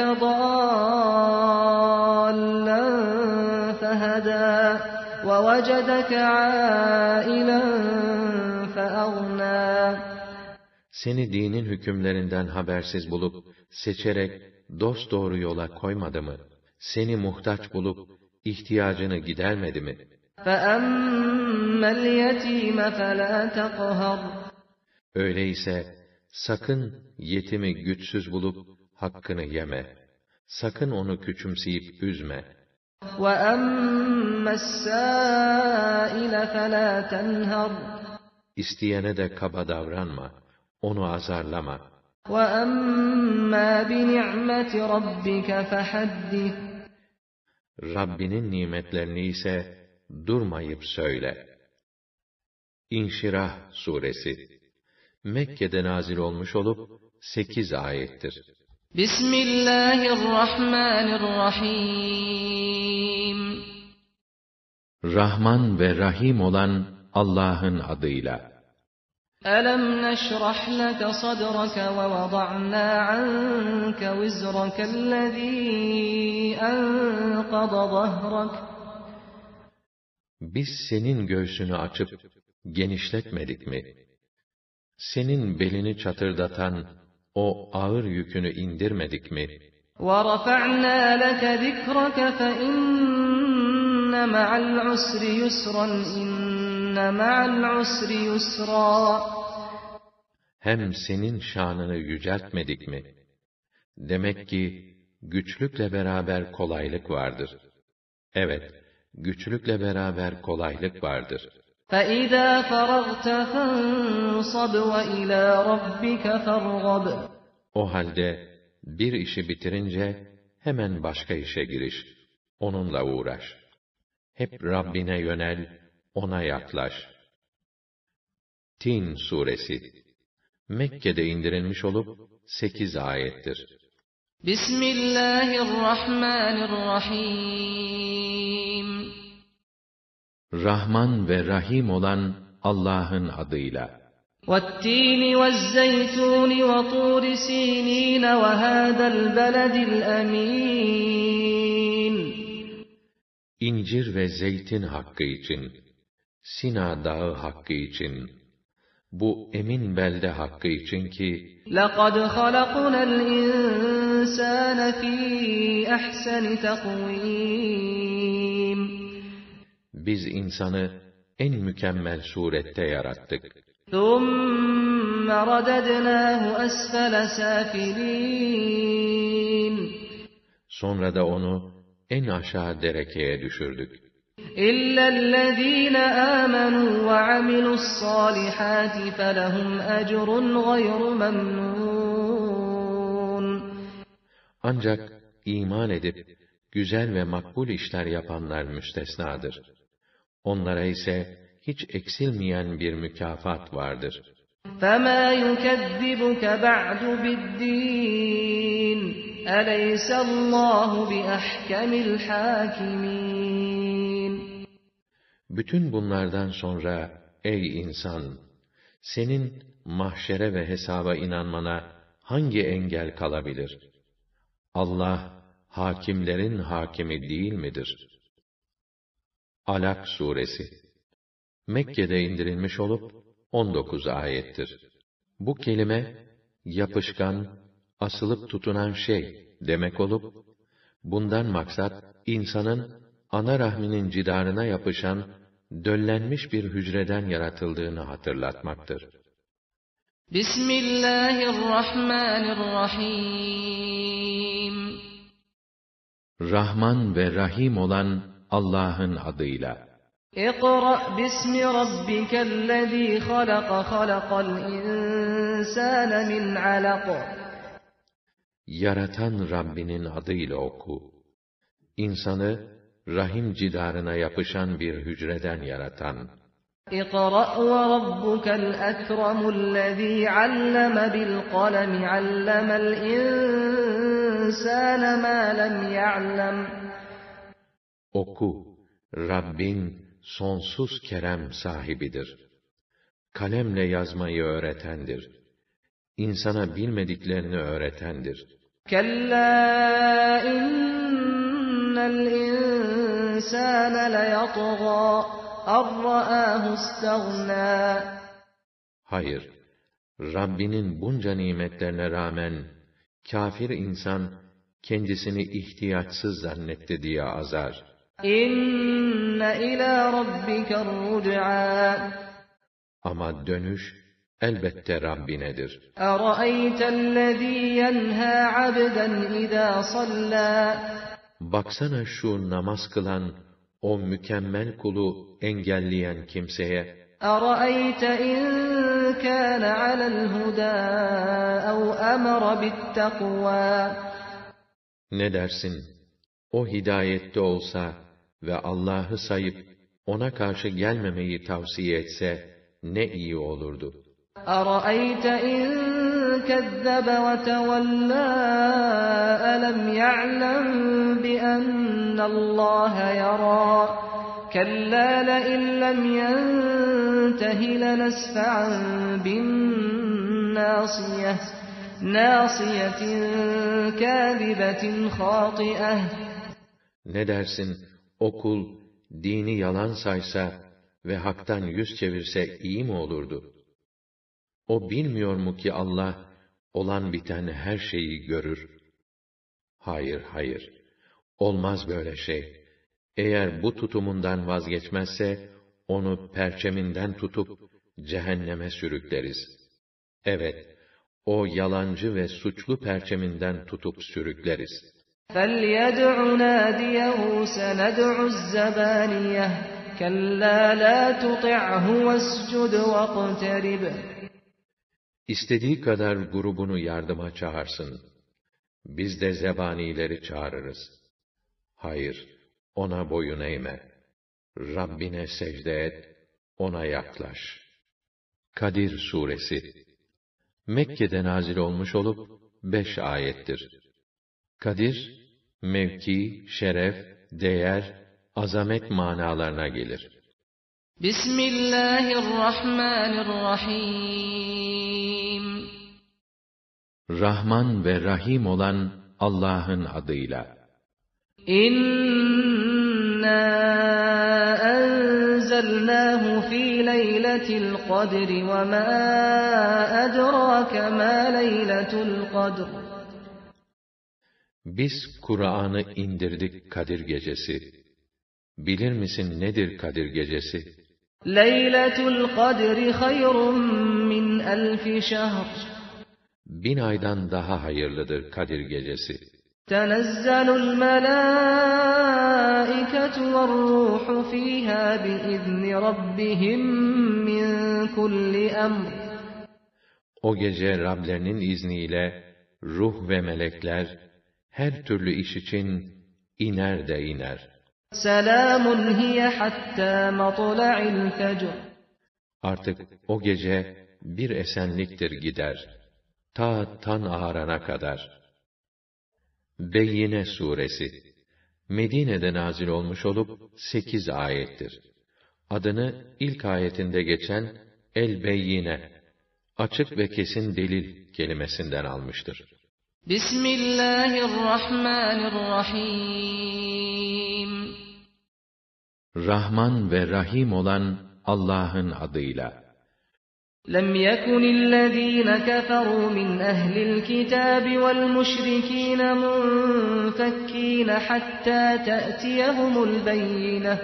ضَالًّا فَهَدَى وَوَجَدَكَ عَائِلًا فَأَغْنَى. Seni dinin hükümlerinden habersiz bulup, seçerek dosdoğru yola koymadı mı? Seni muhtaç bulup, ihtiyacını gidermedi mi? فَأَمَّا الْيَتِيمَ فَلَا تَقْهَرْ. Öyleyse, sakın yetimi güçsüz bulup, hakkını yeme. Sakın onu küçümseyip üzme. وَأَمَّا السَّائِلَ فَلَا تَنْهَرْ. İsteyene de kaba davranma, onu azarlama. وَأَمَّا بِنِعْمَةِ رَبِّكَ فَحَدِّثْ. Rabbinin nimetlerini ise durmayıp söyle. İnşirah Suresi Mekke'de nazil olmuş olup sekiz ayettir. Bismillahirrahmanirrahim. Rahman ve Rahim olan Allah'ın adıyla. Alam neşrah leke sadreke ve vada'na anke vizrekellezî enqada zahrek. Biz senin göğsünü açıp genişletmedik mi? Senin belini çatırdatan o ağır yükünü indirmedik mi? وَرَفَعْنَا لَكَ ذِكْرَكَ فَإِنَّ مَعَ الْعُسْرِ يُسْرًا إِنَّ مَعَ الْعُسْرِ يُسْرًا. Hem senin şanını yüceltmedik mi? Demek ki güçlükle beraber kolaylık vardır. Evet, güçlükle beraber kolaylık vardır. فَإِذَا فَرَغْتَ فَانصَبْ وَإِلَى رَبِّكَ فَارْغَبْ. O halde bir işi bitirince hemen başka işe giriş. Onunla uğraş. Hep Rabbine yönel, ona yaklaş. Tin suresi Mekke'de indirilmiş olup sekiz ayettir. Bismillahirrahmanirrahim. Rahman ve Rahim olan Allah'ın adıyla. وَالتِّينِ وَالزَّيْتُونِ وَطُورِ سِينِينَ وَهَذَا الْبَلَدِ الْأَمِينِ. İncir ve zeytin hakkı için, Sina Dağı hakkı için, bu emin belde hakkı için ki, لَقَدْ خَلَقْنَا الْإِنسَانَ فِي أَحْسَنِ تَقْوِيمٍ. Biz insanı en mükemmel surette yarattık. ثُمَّ رَدَدْنَاهُ أَسْفَلَ سَافِلِينَ. Sonra da onu en aşağı derekeye düşürdük. إِلَّا الَّذ۪ينَ آمَنُوا وَعَمِلُوا الصَّالِحَاتِ فَلَهُمْ أَجْرٌ غَيْرُ مَمْنُونَ. Ancak iman edip güzel ve makbul işler yapanlar müstesnadır. Onlara ise hiç eksilmeyen bir mükafat vardır. فَمَا يُكَذِّبُكَ بَعْدُ بِالدِّينِ أَلَيْسَ اللّٰهُ بِأَحْكَمِ الْحَاكِمِينَ. Bütün bunlardan sonra ey insan, senin mahşere ve hesaba inanmana hangi engel kalabilir? Allah, hakimlerin hakimi değil midir? Alak suresi Mekke'de indirilmiş olup on dokuz ayettir. Bu kelime, yapışkan, asılıp tutunan şey demek olup, bundan maksat, insanın ana rahminin cidarına yapışan, döllenmiş bir hücreden yaratıldığını hatırlatmaktır. Bismillahirrahmanirrahim. Rahman ve Rahim olan Allah'ın adıyla. اقْرَأْ بِاسْمِ رَبِّكَ الَّذ۪ي خَلَقَ خَلَقَ الْاِنْسَانَ مِنْ عَلَقٍ. Yaratan Rabbinin adıyla oku. İnsanı, rahim cidarına yapışan bir hücreden yaratan. اقْرَأْ وَرَبُّكَ الْأَكْرَمُ الَّذ۪ي عَلَّمَ بِالْقَلَمِ عَلَّمَ الْاِنْسَانَ مَا لَمْ يَعْلَمْ. Oku, Rabbin sonsuz kerem sahibidir. Kalemle yazmayı öğretendir. İnsana bilmediklerini öğretendir. كَلَّا اِنَّ الْاِنْسَانَ لَيَطْغَى اَنْ رَآهُ اسْتَغْنَى. Hayır, Rabbinin bunca nimetlerine rağmen, kafir insan, kendisini ihtiyaçsız zannetti diye azar. İnne ilâ rabbike rüc'a. Ama dönüş, elbette Rabbinedir. اَرَأَيْتَ yenhâ abden idâ sallâ. Baksana şu namaz kılan, o mükemmel kulu engelleyen kimseye. اَرَأَيْتَ اِنْ كَانَ عَلَى الْهُدَى اَوْ اَمَرَ بِالتَّقْوَى. Ne dersin? O hidayette olsa ve Allah'ı sayıp ona karşı gelmemeyi tavsiye etse ne iyi olurdu. اَرَأَيْتَ اِنْ كَذَّبَ وَتَوَلَّى أَلَمْ يَعْلَمْ بِأَنَّ اللّٰهَ يَرَى. كَلَّا لَئِنْ لَمْ يَنْتَهِ لَنَسْفَعًا بِالنَّاصِيَةِ نَاصِيَةٍ كَاذِبَةٍ خَاطِئَةٍ. Ne dersin, o kul dini yalan saysa ve haktan yüz çevirse iyi mi olurdu? O bilmiyor mu ki Allah, olan biten her şeyi görür? Hayır, hayır, olmaz böyle şey. Eğer bu tutumundan vazgeçmezse, onu perçeminden tutup cehenneme sürükleriz. Evet, o yalancı ve suçlu perçeminden tutup sürükleriz. فَلْيَدْعُ نَادِيَهُ سَنَدْعُ الزَّبَانِيَةَ. كَلَّا لَا تُطِعْهُ وَاسْجُدْ وَاقْتَرِبْ. İstediği kadar grubunu yardıma çağırsın. Biz de zebanileri çağırırız. Hayır, ona boyun eğme. Rabbine secde et, ona yaklaş. Kadir Suresi Mekke'de nazil olmuş olup beş ayettir. Kadir, mevki, şeref, değer, azamet manalarına gelir. Bismillahirrahmanirrahim. Rahman ve Rahim olan Allah'ın adıyla. İnna enzelnâhu fî leyletil kadri ve mâ edrake mâ leyletul kadr. Biz Kur'an'ı indirdik Kadir Gecesi. Bilir misin nedir Kadir Gecesi? Leyletul kadri hayrun min elfi şehr. Bin aydan daha hayırlıdır Kadir Gecesi. Tenezzalul melâiketu ve'r-rûhu fîhâ biizni rabbihim min kulli emr. O gece Rablerinin izniyle ruh ve melekler her türlü iş için iner de iner. Selamun hiye hattâ matla'il fecr. Artık o gece bir esenliktir gider, ta tan ağarana kadar. Beyyine Suresi Medine'de nazil olmuş olup sekiz ayettir. Adını ilk ayetinde geçen El-Beyyine, açık ve kesin delil kelimesinden almıştır. Bismillahirrahmanirrahim. Rahman ve Rahim olan Allah'ın adıyla. لَمْ يَكُنِ الَّذ۪ينَ كَفَرُوا مِنْ أَهْلِ الْكِتَابِ وَالْمُشْرِك۪ينَ مُنْفَكّ۪ينَ حَتَّى تَأْتِيَهُمُ الْبَيِّنَةُ.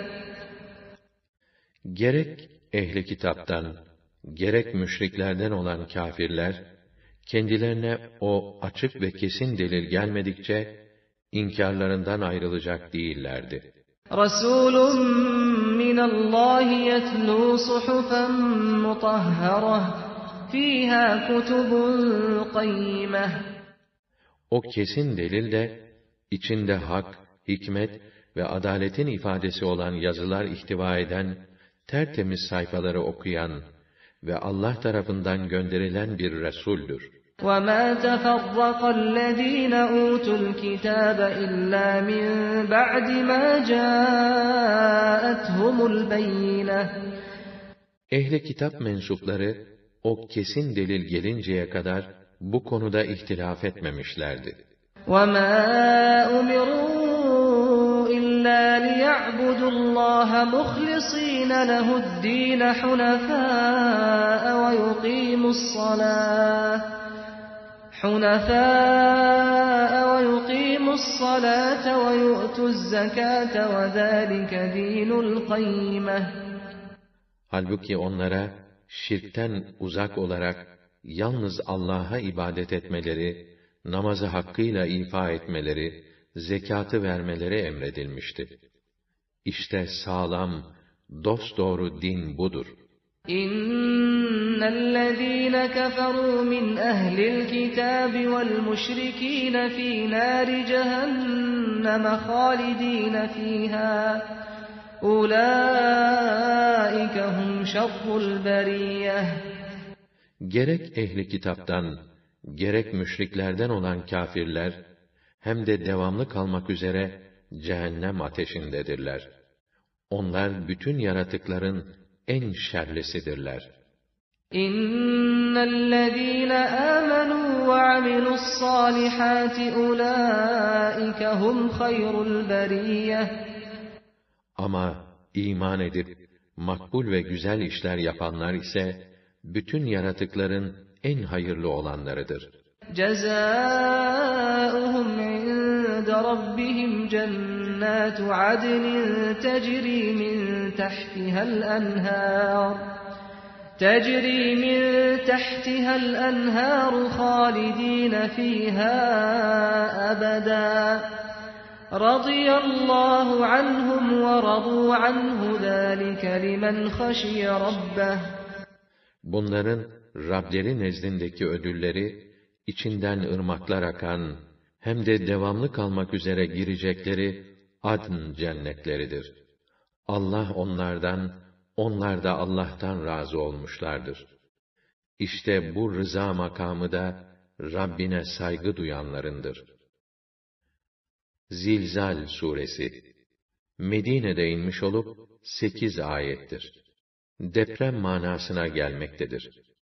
Gerek ehli kitaptan, gerek müşriklerden olan kâfirler, kendilerine o açık ve kesin delil gelmedikçe, inkârlarından ayrılacak değillerdi. رَسُولٌ مِّنَ اللّٰهِ يَتْلُو صُحُفًا مُطَهَّرَةً فِيهَا كُتُبٌ قَيِّمَةٌ. O kesin delil de, içinde hak, hikmet ve adaletin ifadesi olan yazılar ihtiva eden, tertemiz sayfaları okuyan ve Allah tarafından gönderilen bir Resul'dür. وَمَا تَفَرَّقَ الَّذ۪ينَ أُوتُوا الْكِتَابَ إِلَّا مِنْ بَعْدِ مَا جَاءَتْهُمُ الْبَيِّنَةُ. Ehli kitap mensupları, o kesin delil gelinceye kadar, bu konuda ihtilaf etmemişlerdi. وَمَا أُمِرُوا إِلَّا لِيَعْبُدُوا اللّٰهَ مُخْلِصِينَ لَهُ الدِّينَ حُنَفَاءَ وَيُقِيمُوا الصَّلَاةَ حُنَفَاءَ وَيُقِيمُوا الصَّلَاةَ وَيُؤْتُوا الزَّكَاةَ وَذَٰلِكَ دِينُ الْقَيِّمَةِ. Halbuki onlara, şirkten uzak olarak, yalnız Allah'a ibadet etmeleri, namazı hakkıyla ifa etmeleri, zekatı vermeleri emredilmişti. İşte sağlam, dosdoğru din budur. İnnellezîne keferû min ehlil kitâbi vel müşrikîne fî nâri cehenneme hâlidîne fîhâ. Ulaîke hum şerrul beriyeh. Gerek ehli kitaptan, gerek müşriklerden olan kâfirler, hem de devamlı kalmak üzere cehennem ateşindedirler. Onlar bütün yaratıkların en şerlisidirler. İnnellezîne âmenû ve amilussâlihâti ulâike hum hayrul beriyeh. Ama iman edip, makbul ve güzel işler yapanlar ise, bütün yaratıkların en hayırlı olanlarıdır. Cezâuhum inde rabbihim cennâtu adnin tecrî min tahtiha'l enhâr. Tecrî min tahtiha'l enhâr hâlidîne fîhâ ebedâ. رضي الله عنهم ورضوا عنه ذلك لمن خشي ربه. Bunların Rableri nezdindeki ödülleri, içinden ırmaklar akan, hem de devamlı kalmak üzere girecekleri adn cennetleridir. Allah onlardan, onlar da Allah'tan razı olmuşlardır. İşte bu rıza makamı da Rabbine saygı duyanlarındır. Zilzal suresi Medine'de inmiş olup sekiz ayettir. Deprem manasına gelmektedir.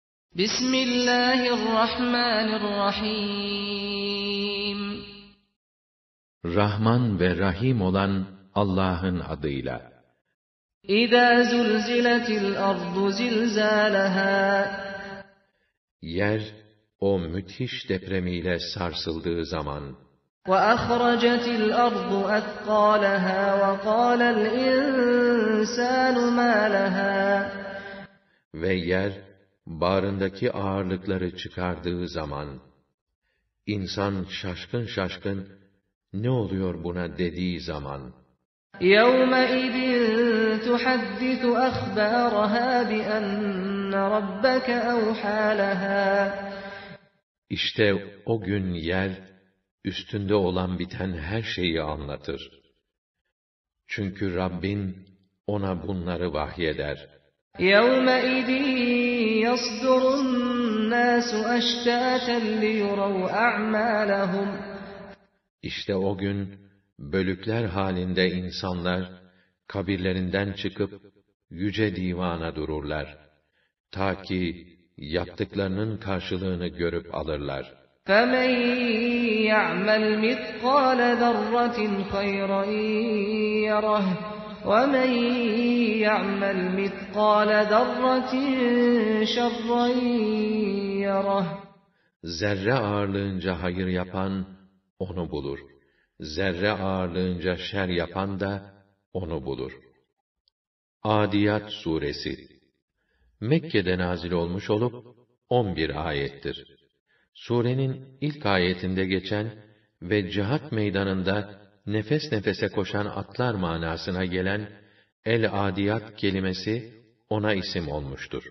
Bismillahirrahmanirrahim. Rahman ve Rahim olan Allah'ın adıyla. İzâ zulziletil ardu zilzâlehâ. Yer, o müthiş depremiyle sarsıldığı zaman. وَأَخْرَجَتِ الْأَرْضُ أَثْقَالَهَا وَقَالَ الْإِنسَانُ مَا لَهَا. Ve yer, bağrındaki ağırlıkları çıkardığı zaman, insan şaşkın şaşkın, ne oluyor buna dediği zaman, يَوْمَئِذٍ تُحَدِّثُ أَخْبَارَهَا بِأَنَّ رَبَّكَ أَوْحَى لَهَا. İşte o gün yer, üstünde olan biten her şeyi anlatır. Çünkü Rabbin ona bunları vahyeder. يَوْمَئِذٍ يَصْدُرُ النَّاسُ أَشْتَاتًا لِيُرَوْا أَعْمَالَهُمْ. İşte o gün, bölükler halinde insanlar, kabirlerinden çıkıp, yüce divana dururlar. Ta ki, yaptıklarının karşılığını görüp alırlar. فَمَنْ يَعْمَلْ مِثْقَالَ ذَرَّةٍ خَيْرًا يَرَهُ وَمَنْ يَعْمَلْ مِثْقَالَ ذَرَّةٍ شَرًّا يَرَهُ. Zerre ağırlığınca hayır yapan, onu bulur. Zerre ağırlığınca şer yapan da, onu bulur. Adiyat suresi Mekke'de nazil olmuş olup, on bir ayettir. Surenin ilk ayetinde geçen ve cihat meydanında nefes nefese koşan atlar manasına gelen el-adiyat kelimesi ona isim olmuştur.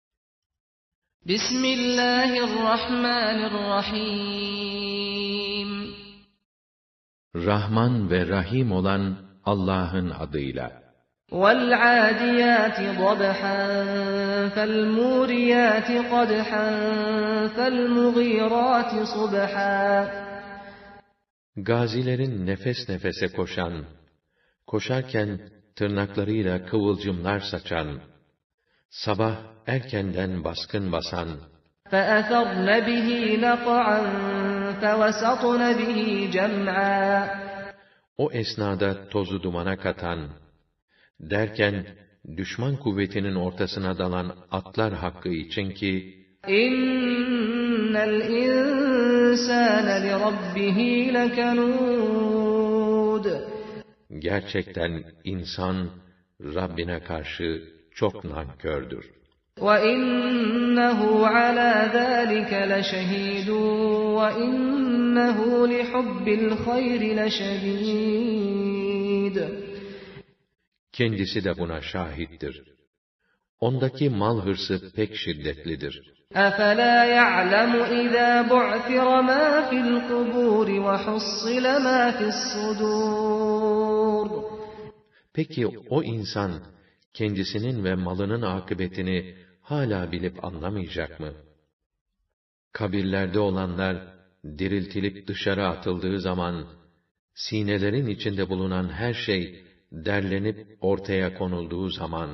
Bismillahirrahmanirrahim. Rahman ve Rahim olan Allah'ın adıyla. وَالْعَادِيَاتِ ضَبْحًا فَالْمُورِيَاتِ قَدْحًا فَالْمُغِيرَاتِ صُبْحًا. Gazilerin nefes nefese koşan, koşarken tırnaklarıyla kıvılcımlar saçan, sabah erkenden baskın basan, فَأَثَرْنَ بِهِ نَقْعًا فَوَسَطْنَ بِهِ جَمْعًا. o esnada tozu dumana katan, derken düşman kuvvetinin ortasına dalan atlar hakkı için ki, İnnel insâne li rabbihi lekenûd. Gerçekten insan Rabbine karşı çok nankördür. Ve innehu ala zâlike leşehîdûn ve innehu li hubbil hayri leşedîd. Kendisi de buna şahittir. Ondaki mal hırsı pek şiddetlidir. أَفَلَا يَعْلَمُ إِذَا بُعْثِرَ مَا فِي الْقُبُورِ وَحُصِّلَ مَا فِي الصُّدُورِ. Peki o insan, kendisinin ve malının akıbetini hala bilip anlamayacak mı? Kabirlerde olanlar, diriltilip dışarı atıldığı zaman, sinelerin içinde bulunan her şey, derlenip ortaya konulduğu zaman,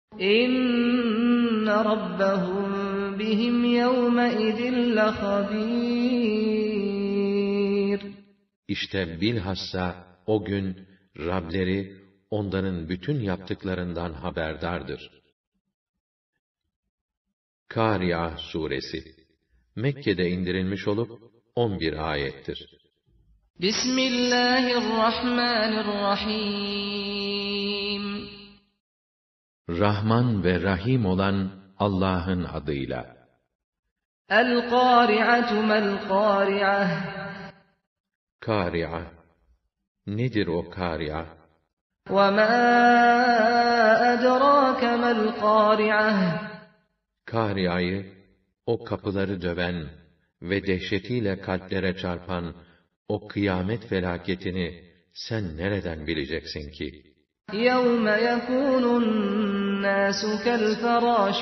İnne rabbahum bihim yevmeidin lehabîr. İşte bilhassa o gün Rableri onların bütün yaptıklarından haberdardır. Kâri'a suresi Mekke'de indirilmiş olup on bir ayettir. Bismillahirrahmanirrahim. Rahman ve Rahim olan Allah'ın adıyla. El-Kâri'atu mel-Kâri'ah. Kâri'a Nedir o kâri'a? وَمَا أَدْرَاكَ مَا الْقَارِعَةُ Kâria'yı, o kapıları döven ve dehşetiyle kalplere çarpan o kıyamet felaketini sen nereden bileceksin ki? يَوْمَ يَكُونُ النَّاسُ كَالْفَرَاشِ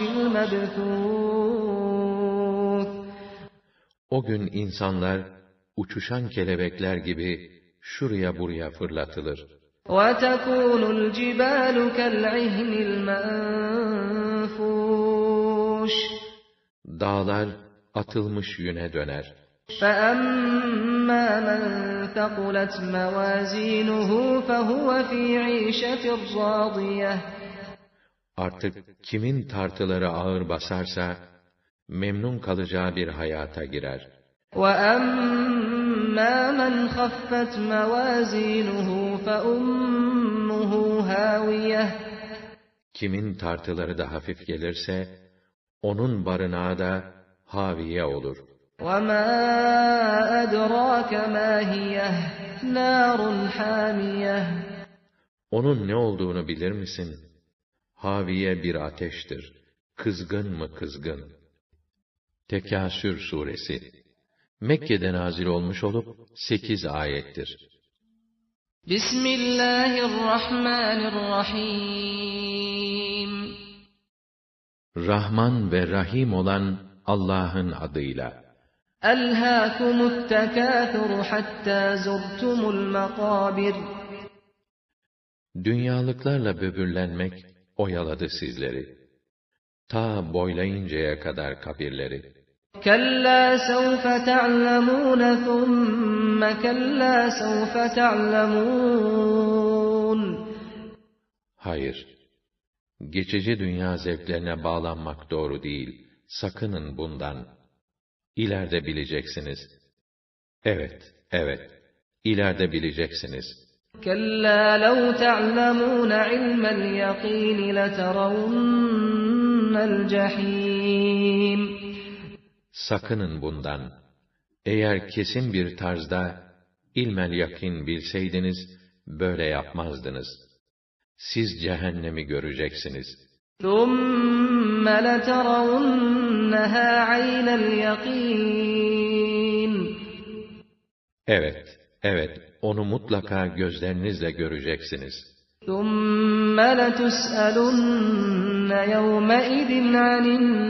الْمَبْثُوثِ O gün insanlar uçuşan kelebekler gibi şuraya buraya fırlatılır. وَتَكُونُ الْجِبَالُ كَالْعِهْنِ الْمَنفُوشِ Dağlar atılmış yüne döner. فَأَمَّا مَنْ ثَقُلَتْ مَوَازِينُهُ فَهُوَ فِي عِيشَةٍ رَاضِيَةٍ Artık kimin tartıları ağır basarsa, memnun kalacağı bir hayata girer. وَأَمَّا مَنْ خَفَّتْ مَوَازِينُهُ فَأُمُّهُ هَاوِيَةٌ Kimin tartıları da hafif gelirse, onun barınağı da haviye olur. وَمَا أَدْرَاكَ مَا هِيَهْ نَارٌ حَامِيَةٌ Onun ne olduğunu bilir misin? Haviye bir ateştir. Kızgın mı kızgın? Tekâsür suresi Mekke'de nazil olmuş olup sekiz ayettir. Bismillahirrahmanirrahim. Rahman ve Rahim olan Allah'ın adıyla. Elhâkumut tekâthuru hattâ zurtumul makâbir. Dünyalıklarla böbürlenmek oyaladı sizleri. Ta boylayıncaya kadar kabirleri. Kellâ sevfe te'lemûne thumme kellâ sevfe te'lemûn. Hayır, geçici dünya zevklerine bağlanmak doğru değil. Sakının bundan. İleride bileceksiniz. Evet, evet, ileride bileceksiniz. كَلَّا لَوْ تَعْلَمُونَ عِلْمَ الْيَقِينِ لَتَرَوُنَّ الْجَحِيمِ. Sakının bundan. Eğer kesin bir tarzda ilmel yakin bilseydiniz, böyle yapmazdınız. Siz cehennemi göreceksiniz. ثُمَّ لَتَرَوُنَّهَا عَيْنَ الْيَقِينِ. Evet, evet, onu mutlaka gözlerinizle göreceksiniz. ثُمَّ لَتُسْأَلُنَّ يَوْمَئِذٍ عَنِ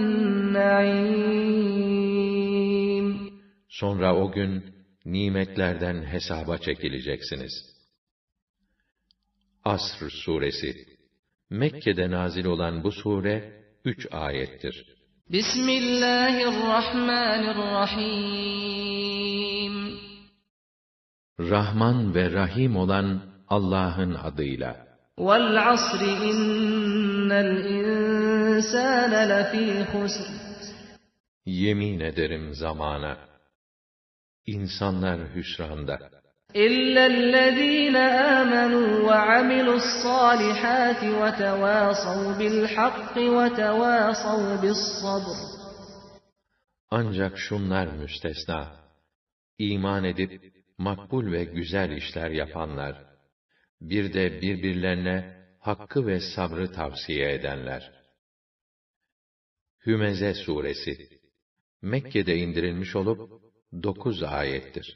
النَّعِيمِ. Sonra o gün nimetlerden hesaba çekileceksiniz. Asr suresi Mekke'de nazil olan bu sure üç ayettir. Bismillahirrahmanirrahim. Rahman ve Rahim olan Allah'ın adıyla. Vel asri innel insâne lefî husr. Yemin ederim zamana. İnsanlar hüsranda. İllellezîne âmenû ve amilussâlihâti ve tevâsav bilhakki ve tevâsav bissabr. Ancak şunlar müstesna. İman edip makbul ve güzel işler yapanlar, bir de birbirlerine hakkı ve sabrı tavsiye edenler. Hümeze suresi Mekke'de indirilmiş olup dokuz ayettir.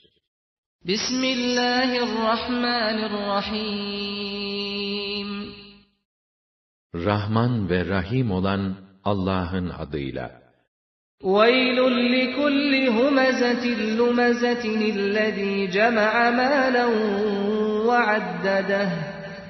Bismillahirrahmanirrahim. Rahman ve Rahim olan Allah'ın adıyla. وَيْلٌ لِكُلِّ هُمَزَةٍ لُمَزَةٍ الَّذ۪ي جَمَعَ مَالًا وَعَدَّدَهُ.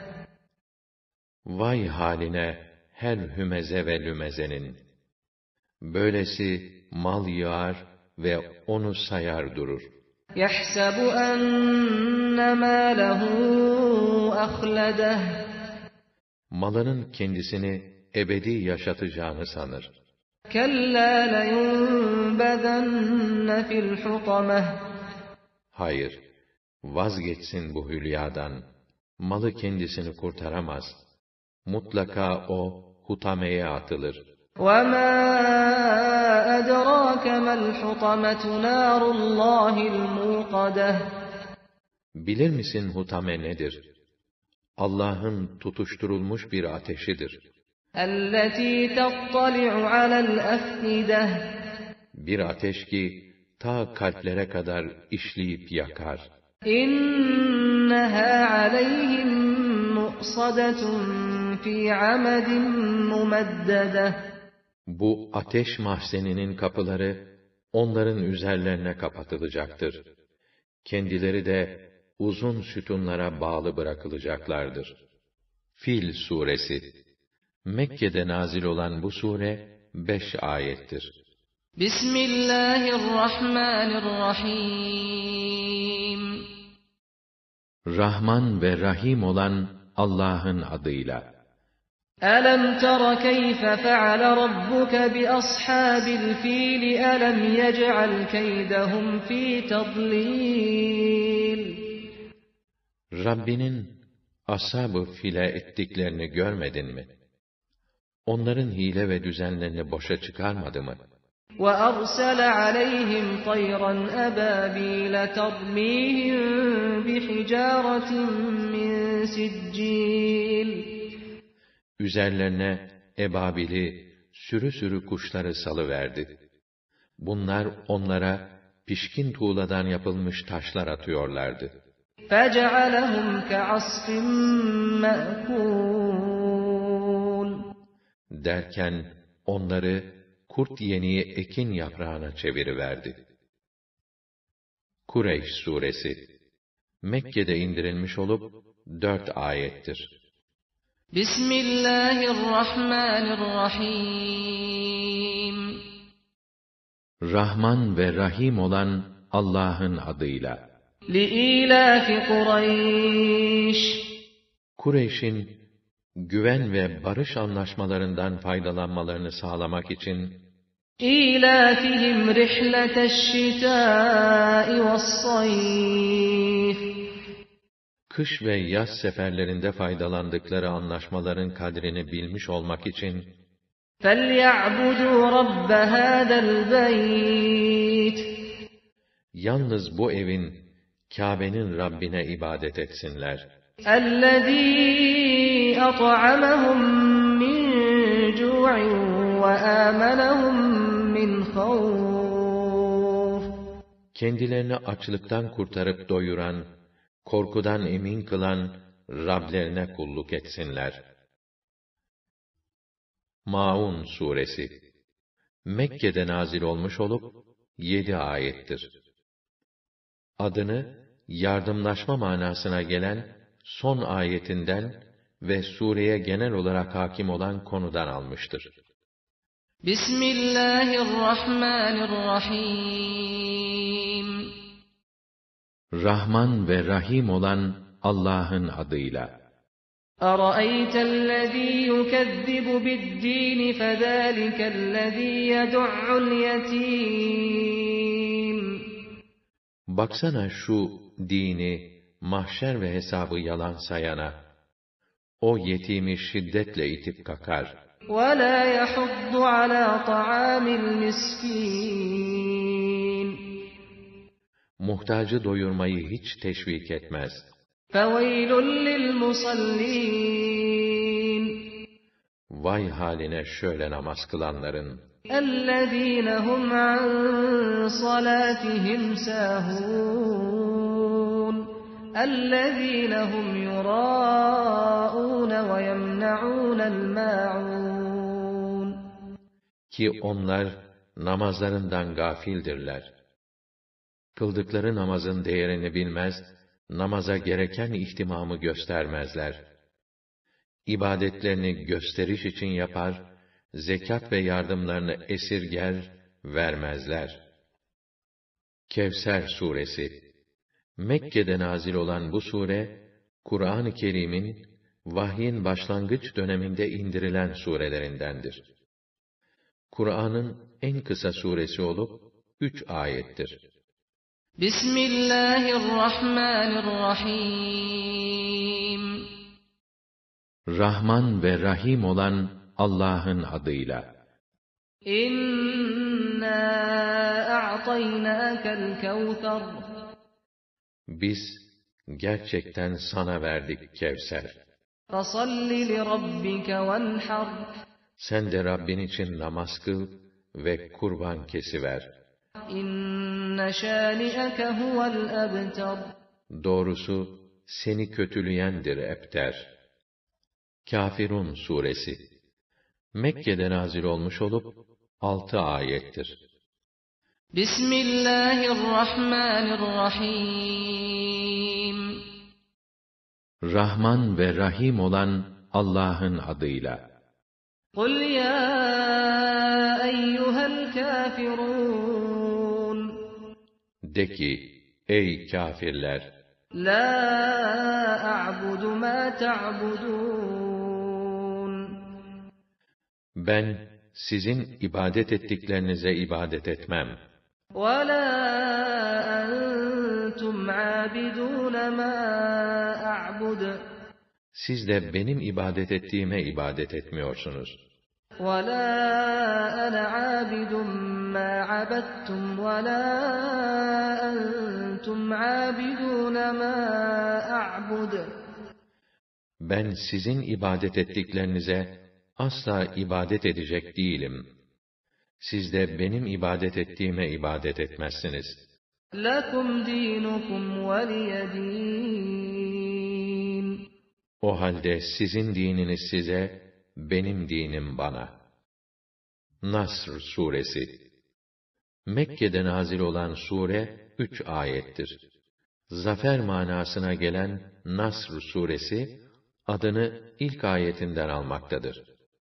Vay haline her hümeze ve lümezenin. Böylesi mal yığar ve onu sayar durur. يَحْسَبُ أَنَّ مَالَهُ أَخْلَدَهُ. Malının kendisini ebedi yaşatacağını sanır. كَلَّا لَيُنْبَذَنَّ فِي الْحُطَمَةِ. Hayır, vazgeçsin bu hülyadan. Malı kendisini kurtaramaz. Mutlaka o hutameye atılır. وَمَا أَدْرَاكَ مَا الْحُطَمَةُ نَارُ اللّٰهِ الْمُوقَدَةُ. Bilir misin hutame nedir? Allah'ın tutuşturulmuş bir ateşidir. التي تطلع على الأفئدة Bir ateş ki ta kalplere kadar işleyip yakar. إنها عليهم مؤصدة في عمد ممددة Bu ateş mahzeninin kapıları onların üzerlerine kapatılacaktır. Kendileri de uzun sütunlara bağlı bırakılacaklardır. Fil suresi. Mekke'de nazil olan bu sure beş ayettir. Bismillahirrahmanirrahim. Rahman ve Rahim olan Allah'ın adıyla. Alam tara keyfe feale rabbuke bi ashabil fil alam yec'al keydehum fi tadlil. Rabbinin ashab-ı file ettiklerini görmedin mi? Onların hile ve düzenlerini boşa çıkarmadı mı? وَأَرْسَلَ عَلَيْهِمْ طَيْرًا أَبَابِيلَ تَرْمِيهِمْ بِحِجَارَةٍ مِّن سِجِّيلٍ. Üzerlerine ebabili, sürü sürü kuşları salıverdi. Bunlar onlara pişkin tuğladan yapılmış taşlar atıyorlardı. فَجَعَلَهُمْ كَعَصْفٍ مَأْكُولٍ. Derken onları kurt yeniği ekin yaprağına çeviriverdi. Kureyş suresi. Mekke'de indirilmiş olup dört ayettir. Bismillahirrahmanirrahim. Rahman ve Rahim olan Allah'ın adıyla. لِإِيلَافِ قُرَيْشٍ. Kureyş'in güven ve barış anlaşmalarından faydalanmalarını sağlamak için إِيلَافِهِمْ رِحْلَةَ الشِّتَاءِ وَالصَّيْفِ. kış ve yaz seferlerinde faydalandıkları anlaşmaların kadrini bilmiş olmak için فَلْيَعْبُدُوا رَبَّ هَذَا الْبَيْتِ. yalnız bu evin, Kâbe'nin Rabbine ibadet etsinler. الَّذ۪ي أَطْعَمَهُمْ مِنْ جُوعٍ وَآمَنَهُمْ مِنْ خَوْفٍ. Kendilerini açlıktan kurtarıp doyuran, korkudan emin kılan Rablerine kulluk etsinler. Maun suresi. Mekke'de nazil olmuş olup yedi ayettir. Adını yardımlaşma manasına gelen son ayetinden ve sureye genel olarak hakim olan konudan almıştır. Bismillahirrahmanirrahim. Rahman ve Rahim olan Allah'ın adıyla. أَرَأَيْتَ الَّذ۪ي يُكَذِّبُ بِالدِّينِ فَذَٰلِكَ الَّذ۪ي يَدُعُّ الْيَت۪يمِ. Baksana şu dini, mahşer ve hesabı yalan sayana. O yetimi şiddetle itip kakar. وَلَا يَحُضُّ عَلَى طَعَامِ الْمِسْكِينِ. Muhtacı doyurmayı hiç teşvik etmez. فَوَيْلٌ لِلْمُصَلِّينَ. Vay haline şöyle namaz kılanların. اَلَّذ۪ينَ هُمْ عَنْ صَلَاتِهِمْ سَاهُونَ اَلَّذ۪ينَ هُمْ يُرَاءُونَ وَيَمْنَعُونَ الْمَاعُونَ. Ki onlar namazlarından gafildirler. Kıldıkları namazın değerini bilmez, namaza gereken ihtimamı göstermezler. İbadetlerini gösteriş için yapar, zekat ve yardımlarını esirger, vermezler. Kevser suresi. Mekke'de nazil olan bu sure, Kur'an-ı Kerim'in vahyin başlangıç döneminde indirilen surelerindendir. Kur'an'ın en kısa suresi olup üç ayettir. Bismillahirrahmanirrahim. Rahman ve Rahim olan Allah'ın adıyla. İnna a'taynâkel kevser. Biz Gerçekten sana verdik Kevser. فَصَلِّ لِرَبِّكَ وَانْحَرْ Sen de Rabbin için namaz kıl ve kurban kesiver. İnne şâni'eke huvel ebtar. Doğrusu seni kötüleyendir ebter. Kafirun suresi Mekke'de nazil olmuş olup altı ayettir. Bismillahirrahmanirrahim. Rahman ve Rahim olan Allah'ın adıyla. Kul ya eyyuhel kafirun. De ki, ey kafirler! La a'budu ma ta'budun. Ben sizin ibadet ettiklerinize ibadet etmem. Ve la entum abidun ma a'bud. Siz de benim ibadet ettiğime ibadet etmiyorsunuz. وَلَا أَنَا عَابِدٌ مَّا عَبَدتُّمْ وَلَا أَنتُمْ عَابِدُونَ مَا أَعْبُدُ. Ben sizin ibadet ettiklerinize asla ibadet edecek değilim. Siz de benim ibadet ettiğime ibadet etmezsiniz. لَكُمْ دِينُكُمْ وَلِيَ دِينِ. O halde sizin dininiz size, benim dinim bana. Nasr suresi Mekke'de nazil olan sure üç ayettir. Zafer manasına gelen Nasr suresi adını ilk ayetinden almaktadır.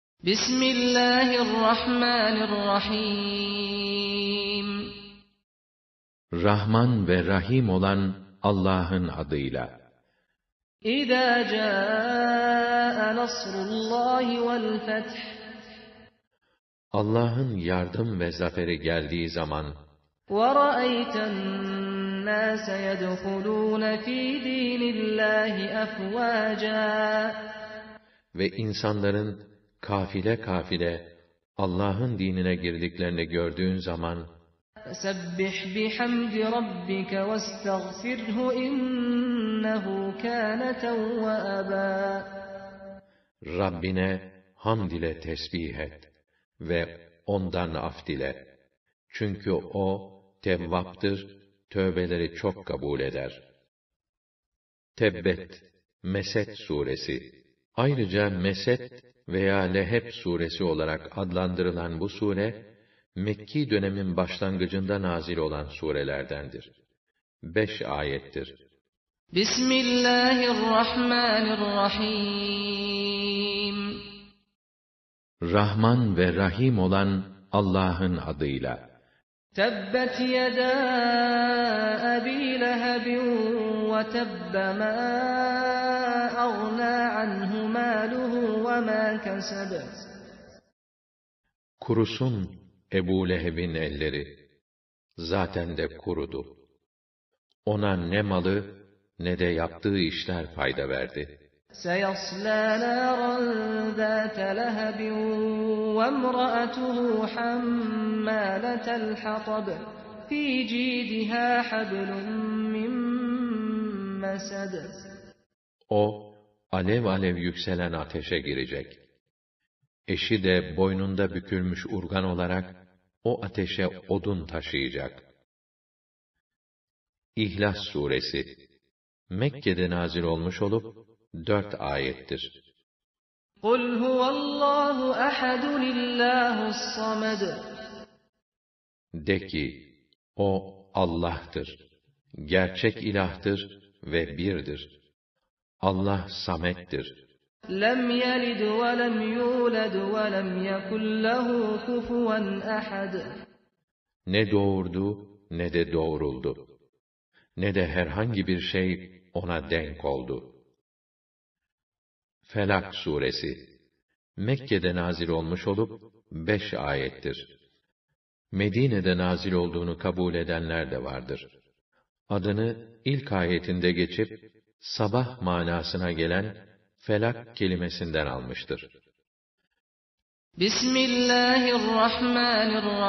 Bismillahirrahmanirrahim. Rahman ve Rahim olan Allah'ın adıyla. İzâ câe nasrullâhi vel feth. Allah'ın yardım ve zaferi geldiği zaman وَرَأَيْتَ النَّاسَ يَدْخُلُونَ ف۪ي د۪ينِ اللّٰهِ أَفْوَاجًا. Ve insanların kafile kafile Allah'ın dinine girdiklerini gördüğün zaman فَسَبِّحْ بِحَمْدِ رَبِّكَ وَاسْتَغْفِرْهُ اِنَّهُ كَانَ تَوَّابًا. Rabbine hamd ile tesbih et ve ondan af dile. Çünkü o tevvaptır, tövbeleri çok kabul eder. Tebbet, Mesed suresi. Ayrıca Mesed veya Leheb suresi olarak adlandırılan bu sure, Mekki dönemin başlangıcında nazil olan surelerdendir. Beş ayettir. Bismillahirrahmanirrahim. Rahman ve Rahim olan Allah'ın adıyla. Tebbet yedâ Ebî Lehebin ve tebbe mâ agnâ anhu mâluhu ve mâ keseb. Kurusun Ebu Leheb'in elleri, zaten de kurudu. Ona ne malı, ne de yaptığı işler fayda verdi. سَيَصْلَى نَارًا ذَاتَ لَهَبٍ وَامْرَأَتُهُ حَمَّالَةَ الْحَطَبِ فِي جِيدِهَا حَبْلٌ مِّن مَّسَدٍ. O, alev alev yükselen ateşe girecek. Eşi de boynunda bükülmüş urgan olarak o ateşe odun taşıyacak. İhlas suresi Mekke'de nazil olmuş olup dört ayettir. قُلْ هُوَ اللّٰهُ أَحَدٌ اللّٰهُ الصَّمَدُ. De ki, o Allah'tır, gerçek ilahtır ve birdir. Allah Samet'tir. لَمْ يَلِدْ وَلَمْ يُولَدْ وَلَمْ يَكُنْ لَهُ كُفُوًا أَحَدٌ. Ne doğurdu, ne de doğuruldu. Ne de herhangi bir şey ona denk oldu. Felak suresi Mekke'de nazil olmuş olup beş ayettir. Medine'de nazil olduğunu kabul edenler de vardır. Adını ilk ayetinde geçip sabah manasına gelen felak kelimesinden almıştır.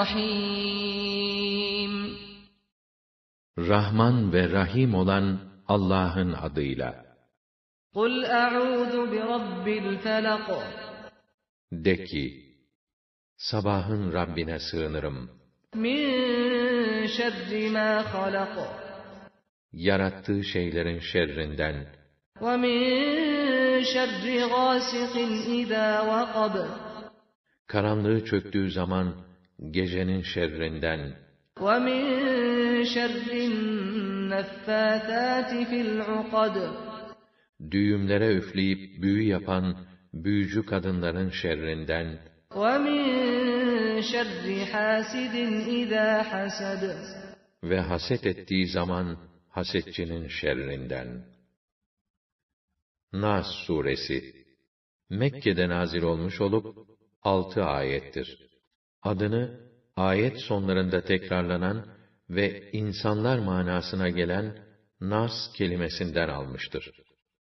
Bismillahirrahmanirrahim. Rahman ve Rahim olan Allah'ın adıyla. قُلْ أَعُوذُ بِرَبِّ الْفَلَقِ De ki, sabahın Rabbine sığınırım. مِنْ شَرِّ مَا خَلَقَ Yarattığı şeylerin şerrinden. وَمِنْ شَرِّ غَاسِقٍ إِذَا وَقَبَ Karanlığı çöktüğü zaman gecenin şerrinden. وَمِنْ شَرِّ النَّفَّاثَاتِ فِي الْعُقَدِ Düğümlere üfleyip büyü yapan büyücü kadınların şerrinden. وَمِنْ شَرِّ حَاسِدٍ إِذَا حَسَدَ Ve haset ettiği zaman hasetçinin şerrinden. Nas suresi Mekke'de nazil olmuş olup altı ayettir. Adını ayet sonlarında tekrarlanan ve insanlar manasına gelen nas kelimesinden almıştır.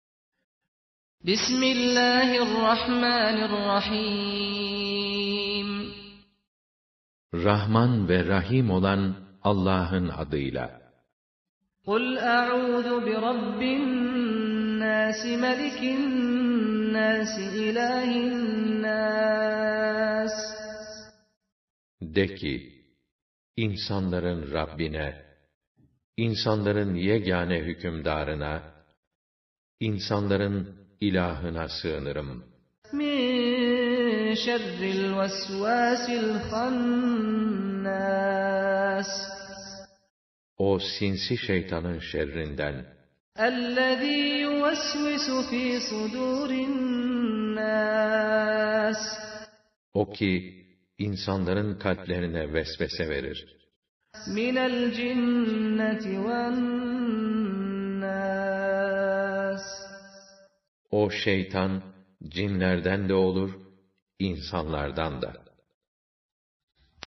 Bismillahirrahmanirrahim. Rahman ve Rahim olan Allah'ın adıyla. Kul a'udhu bi rabbin nas, melikin nas, ilahin nas. De ki, insanların Rabbine, insanların yegane hükümdarına, insanların ilahına sığınırım. Min şerril vesvasil hannas. O sinsi şeytanın şerrinden. Ellezî yuvesvisu fî sudûrin nas. O ki, insanların kalplerine vesvese verir. Minel cinneti ven nas. O şeytan, cinlerden de olur, insanlardan da.